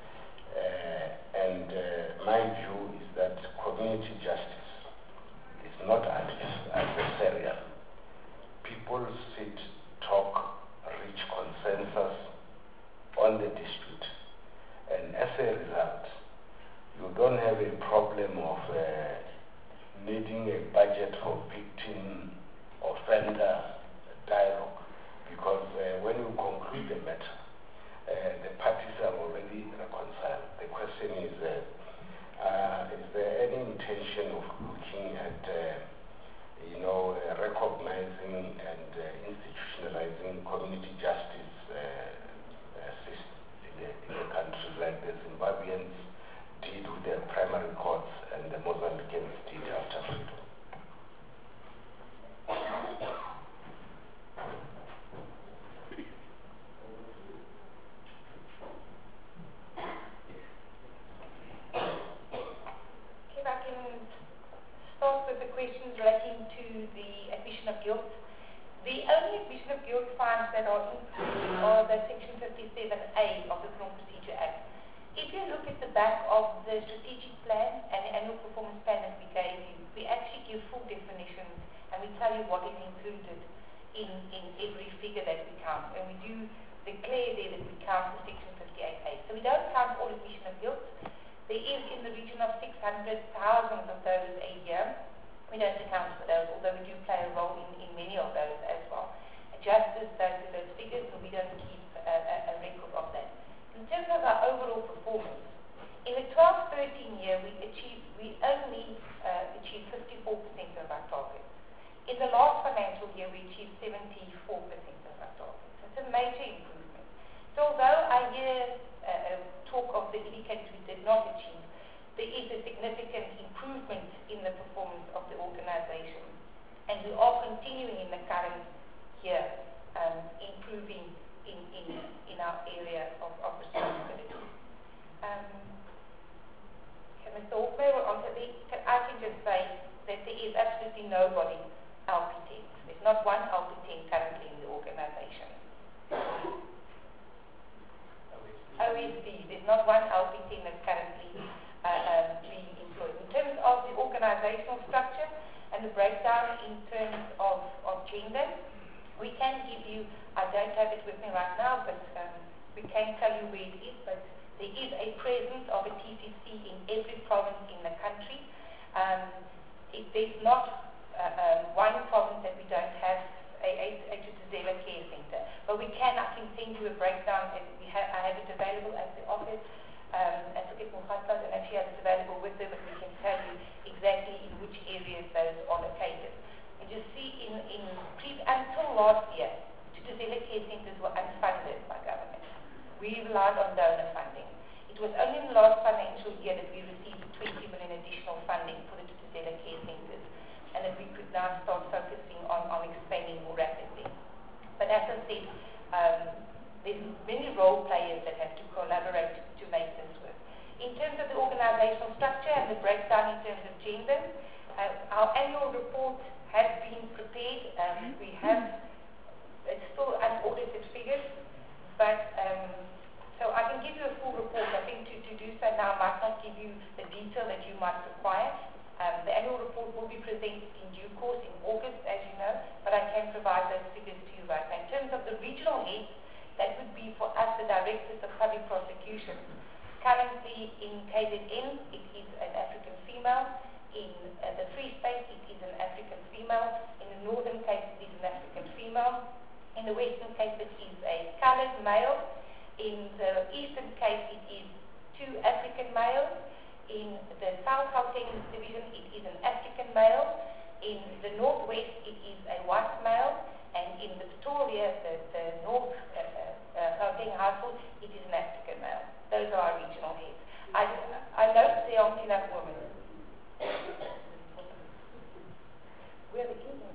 S1: My view is that community justice is not adversarial. People sit, talk, reach consensus on the dispute, and as a result, you don't have a problem of needing a budget for victim-offender dialogue, because when you conclude the matter, the parties are already reconciled. The question is there any intention of looking at, recognizing and institutionalizing community justice system in a country like the Zimbabweans did with their primary courts and the Mozambicans did after freedom?
S3: If I can start with the questions relating to the admission of guilt. The only admission of guilt fines that are included are the Section 57A of the Criminal Procedure Act. If you look at the back of the strategic plan and the annual performance plan that we gave you, we actually give full definitions and we tell you what is included in every figure that we count. And we do declare there that we count the Section 58A. So we don't count all admission of guilt. There is in the region of 600,000 of those a year. We don't account for those, although we do play a role in many of those as well. Justice does those figures, and we don't keep a record of that. In terms of our overall performance, in the 12-13 year, we only achieved 54% of our target. In the last financial year, we achieved 74% of our target. So it's a major improvement. So although I hear talk of the indicators we did not achieve, there is a significant improvement in the performance of the organization. And we are continuing in the current year, improving in our area of responsibility. Mr. Hofmeyr will answer the, I can just say that there is absolutely nobody LP10. There's not one LP10 currently in the organization. OSD, there's not one LP10 that's currently being employed. In terms of the organizational structure and the breakdown in terms of gender, we can give you, I don't have it with me right now, but we can tell you where it is, but there is a presence of a TCC in every province in the country. There's not one province that we don't have a Tutuzela care center, but I can send you a breakdown, and I have it available at the office. I forget Mukhata, and if she has it available with her, but we can tell you exactly in which areas those are located. And you see, until last year, Tutuzela care centers were unfunded by government. We relied on donor funding. It was only in the last financial year that we received 20 million additional funding for the Tutuzela care centers, and that we could now start focusing on expanding more rapidly. But as I said, there's many role players that have to collaborate to make this work. In terms of the organizational structure and the breakdown in terms of gender, our annual report has been prepared. It's still unaudited figures, but so I can give you a full report. I think to do so now might not give you the detail that you might require. The annual report will be presented in due course in August, as you know, but I can provide those figures to you right now. In terms of the regional heads, that would be for us the directors of public prosecution. Currently in KZN, it is an African female. In the Free State, it is an African female. In the Northern Cape, it is an African female. In the Western Cape, it is a colored male. In the Eastern Cape, it is 2 African males. In the South Gauteng division, it is an African male. In the Northwest, it is a white male. And in the Pretoria, the North Gauteng household, it is an African male. Those are our regional heads. I note there aren't enough women. Where are the Indians?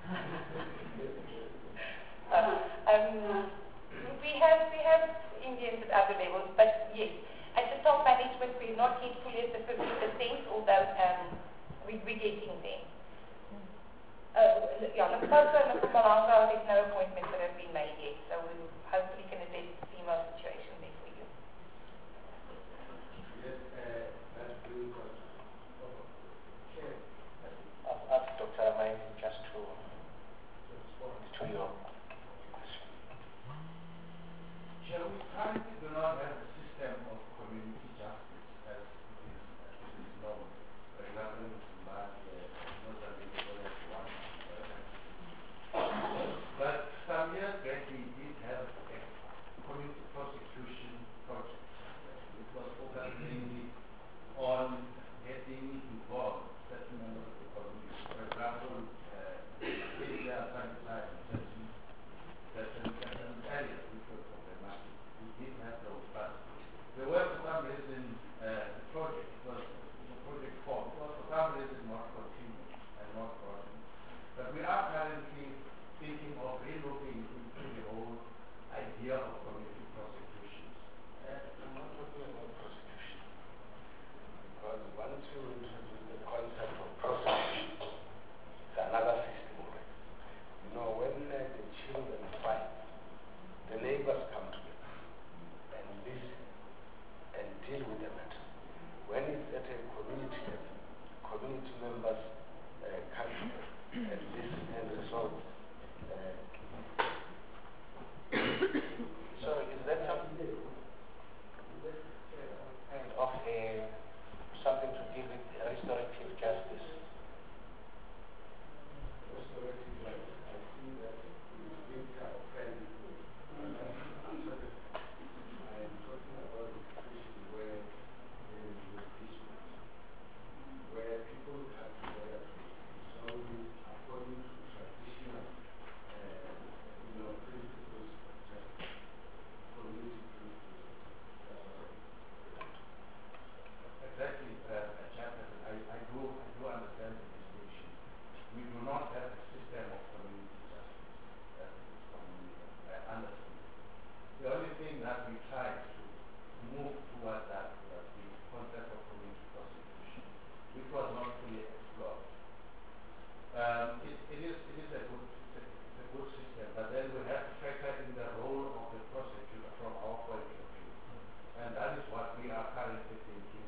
S3: We have Indians at other levels, but yes, at the top management, we're not yet fully at the 50%, although we're getting there. Yeah, Ms. Foster and Mr. Malanga, there's no appointments that have been made yet, so we hopefully can address the female situation there for you.
S1: Yes, that's good.
S2: I've asked Dr. Amaidi just to respond to your question.
S14: Chair, we currently do not have a system of community justice as it is known. For example, in Zimbabwe, Mozambique, but some years back we did have a community prosecution project. It was focused mainly on getting involved certain members of the community. For example, India, Pakistan, certain areas which were problematic. We did have those, but there were for some reason the project, it was a project form, was for some reason not continued and not brought in. But we are currently thinking of relooking into the whole idea of community prosecutions.
S1: I'm not talking about prosecution, because once you introduce the concept of prosecution, it's another system already. You know, when the children fight, the neighbors come together and listen and deal with the matter. When it's at a community level, community members come together and listen and resolve.
S2: So is that something of something to deal with restorative justice?
S1: Restorative justice, I think that is being friendly. I am talking about a situation where there is a dispute, where people come together to resolve it according to traditional principles of justice, community principles of justice.
S14: Exactly, I do understand the distinction. We do not have a system of community justice. That is commonly understood. The only thing that we tried to move toward that was the concept of community prosecution, which was not fully explored. It is a good system, but then we have to factor in the role of the prosecutor from our point of view. And that is what we are currently thinking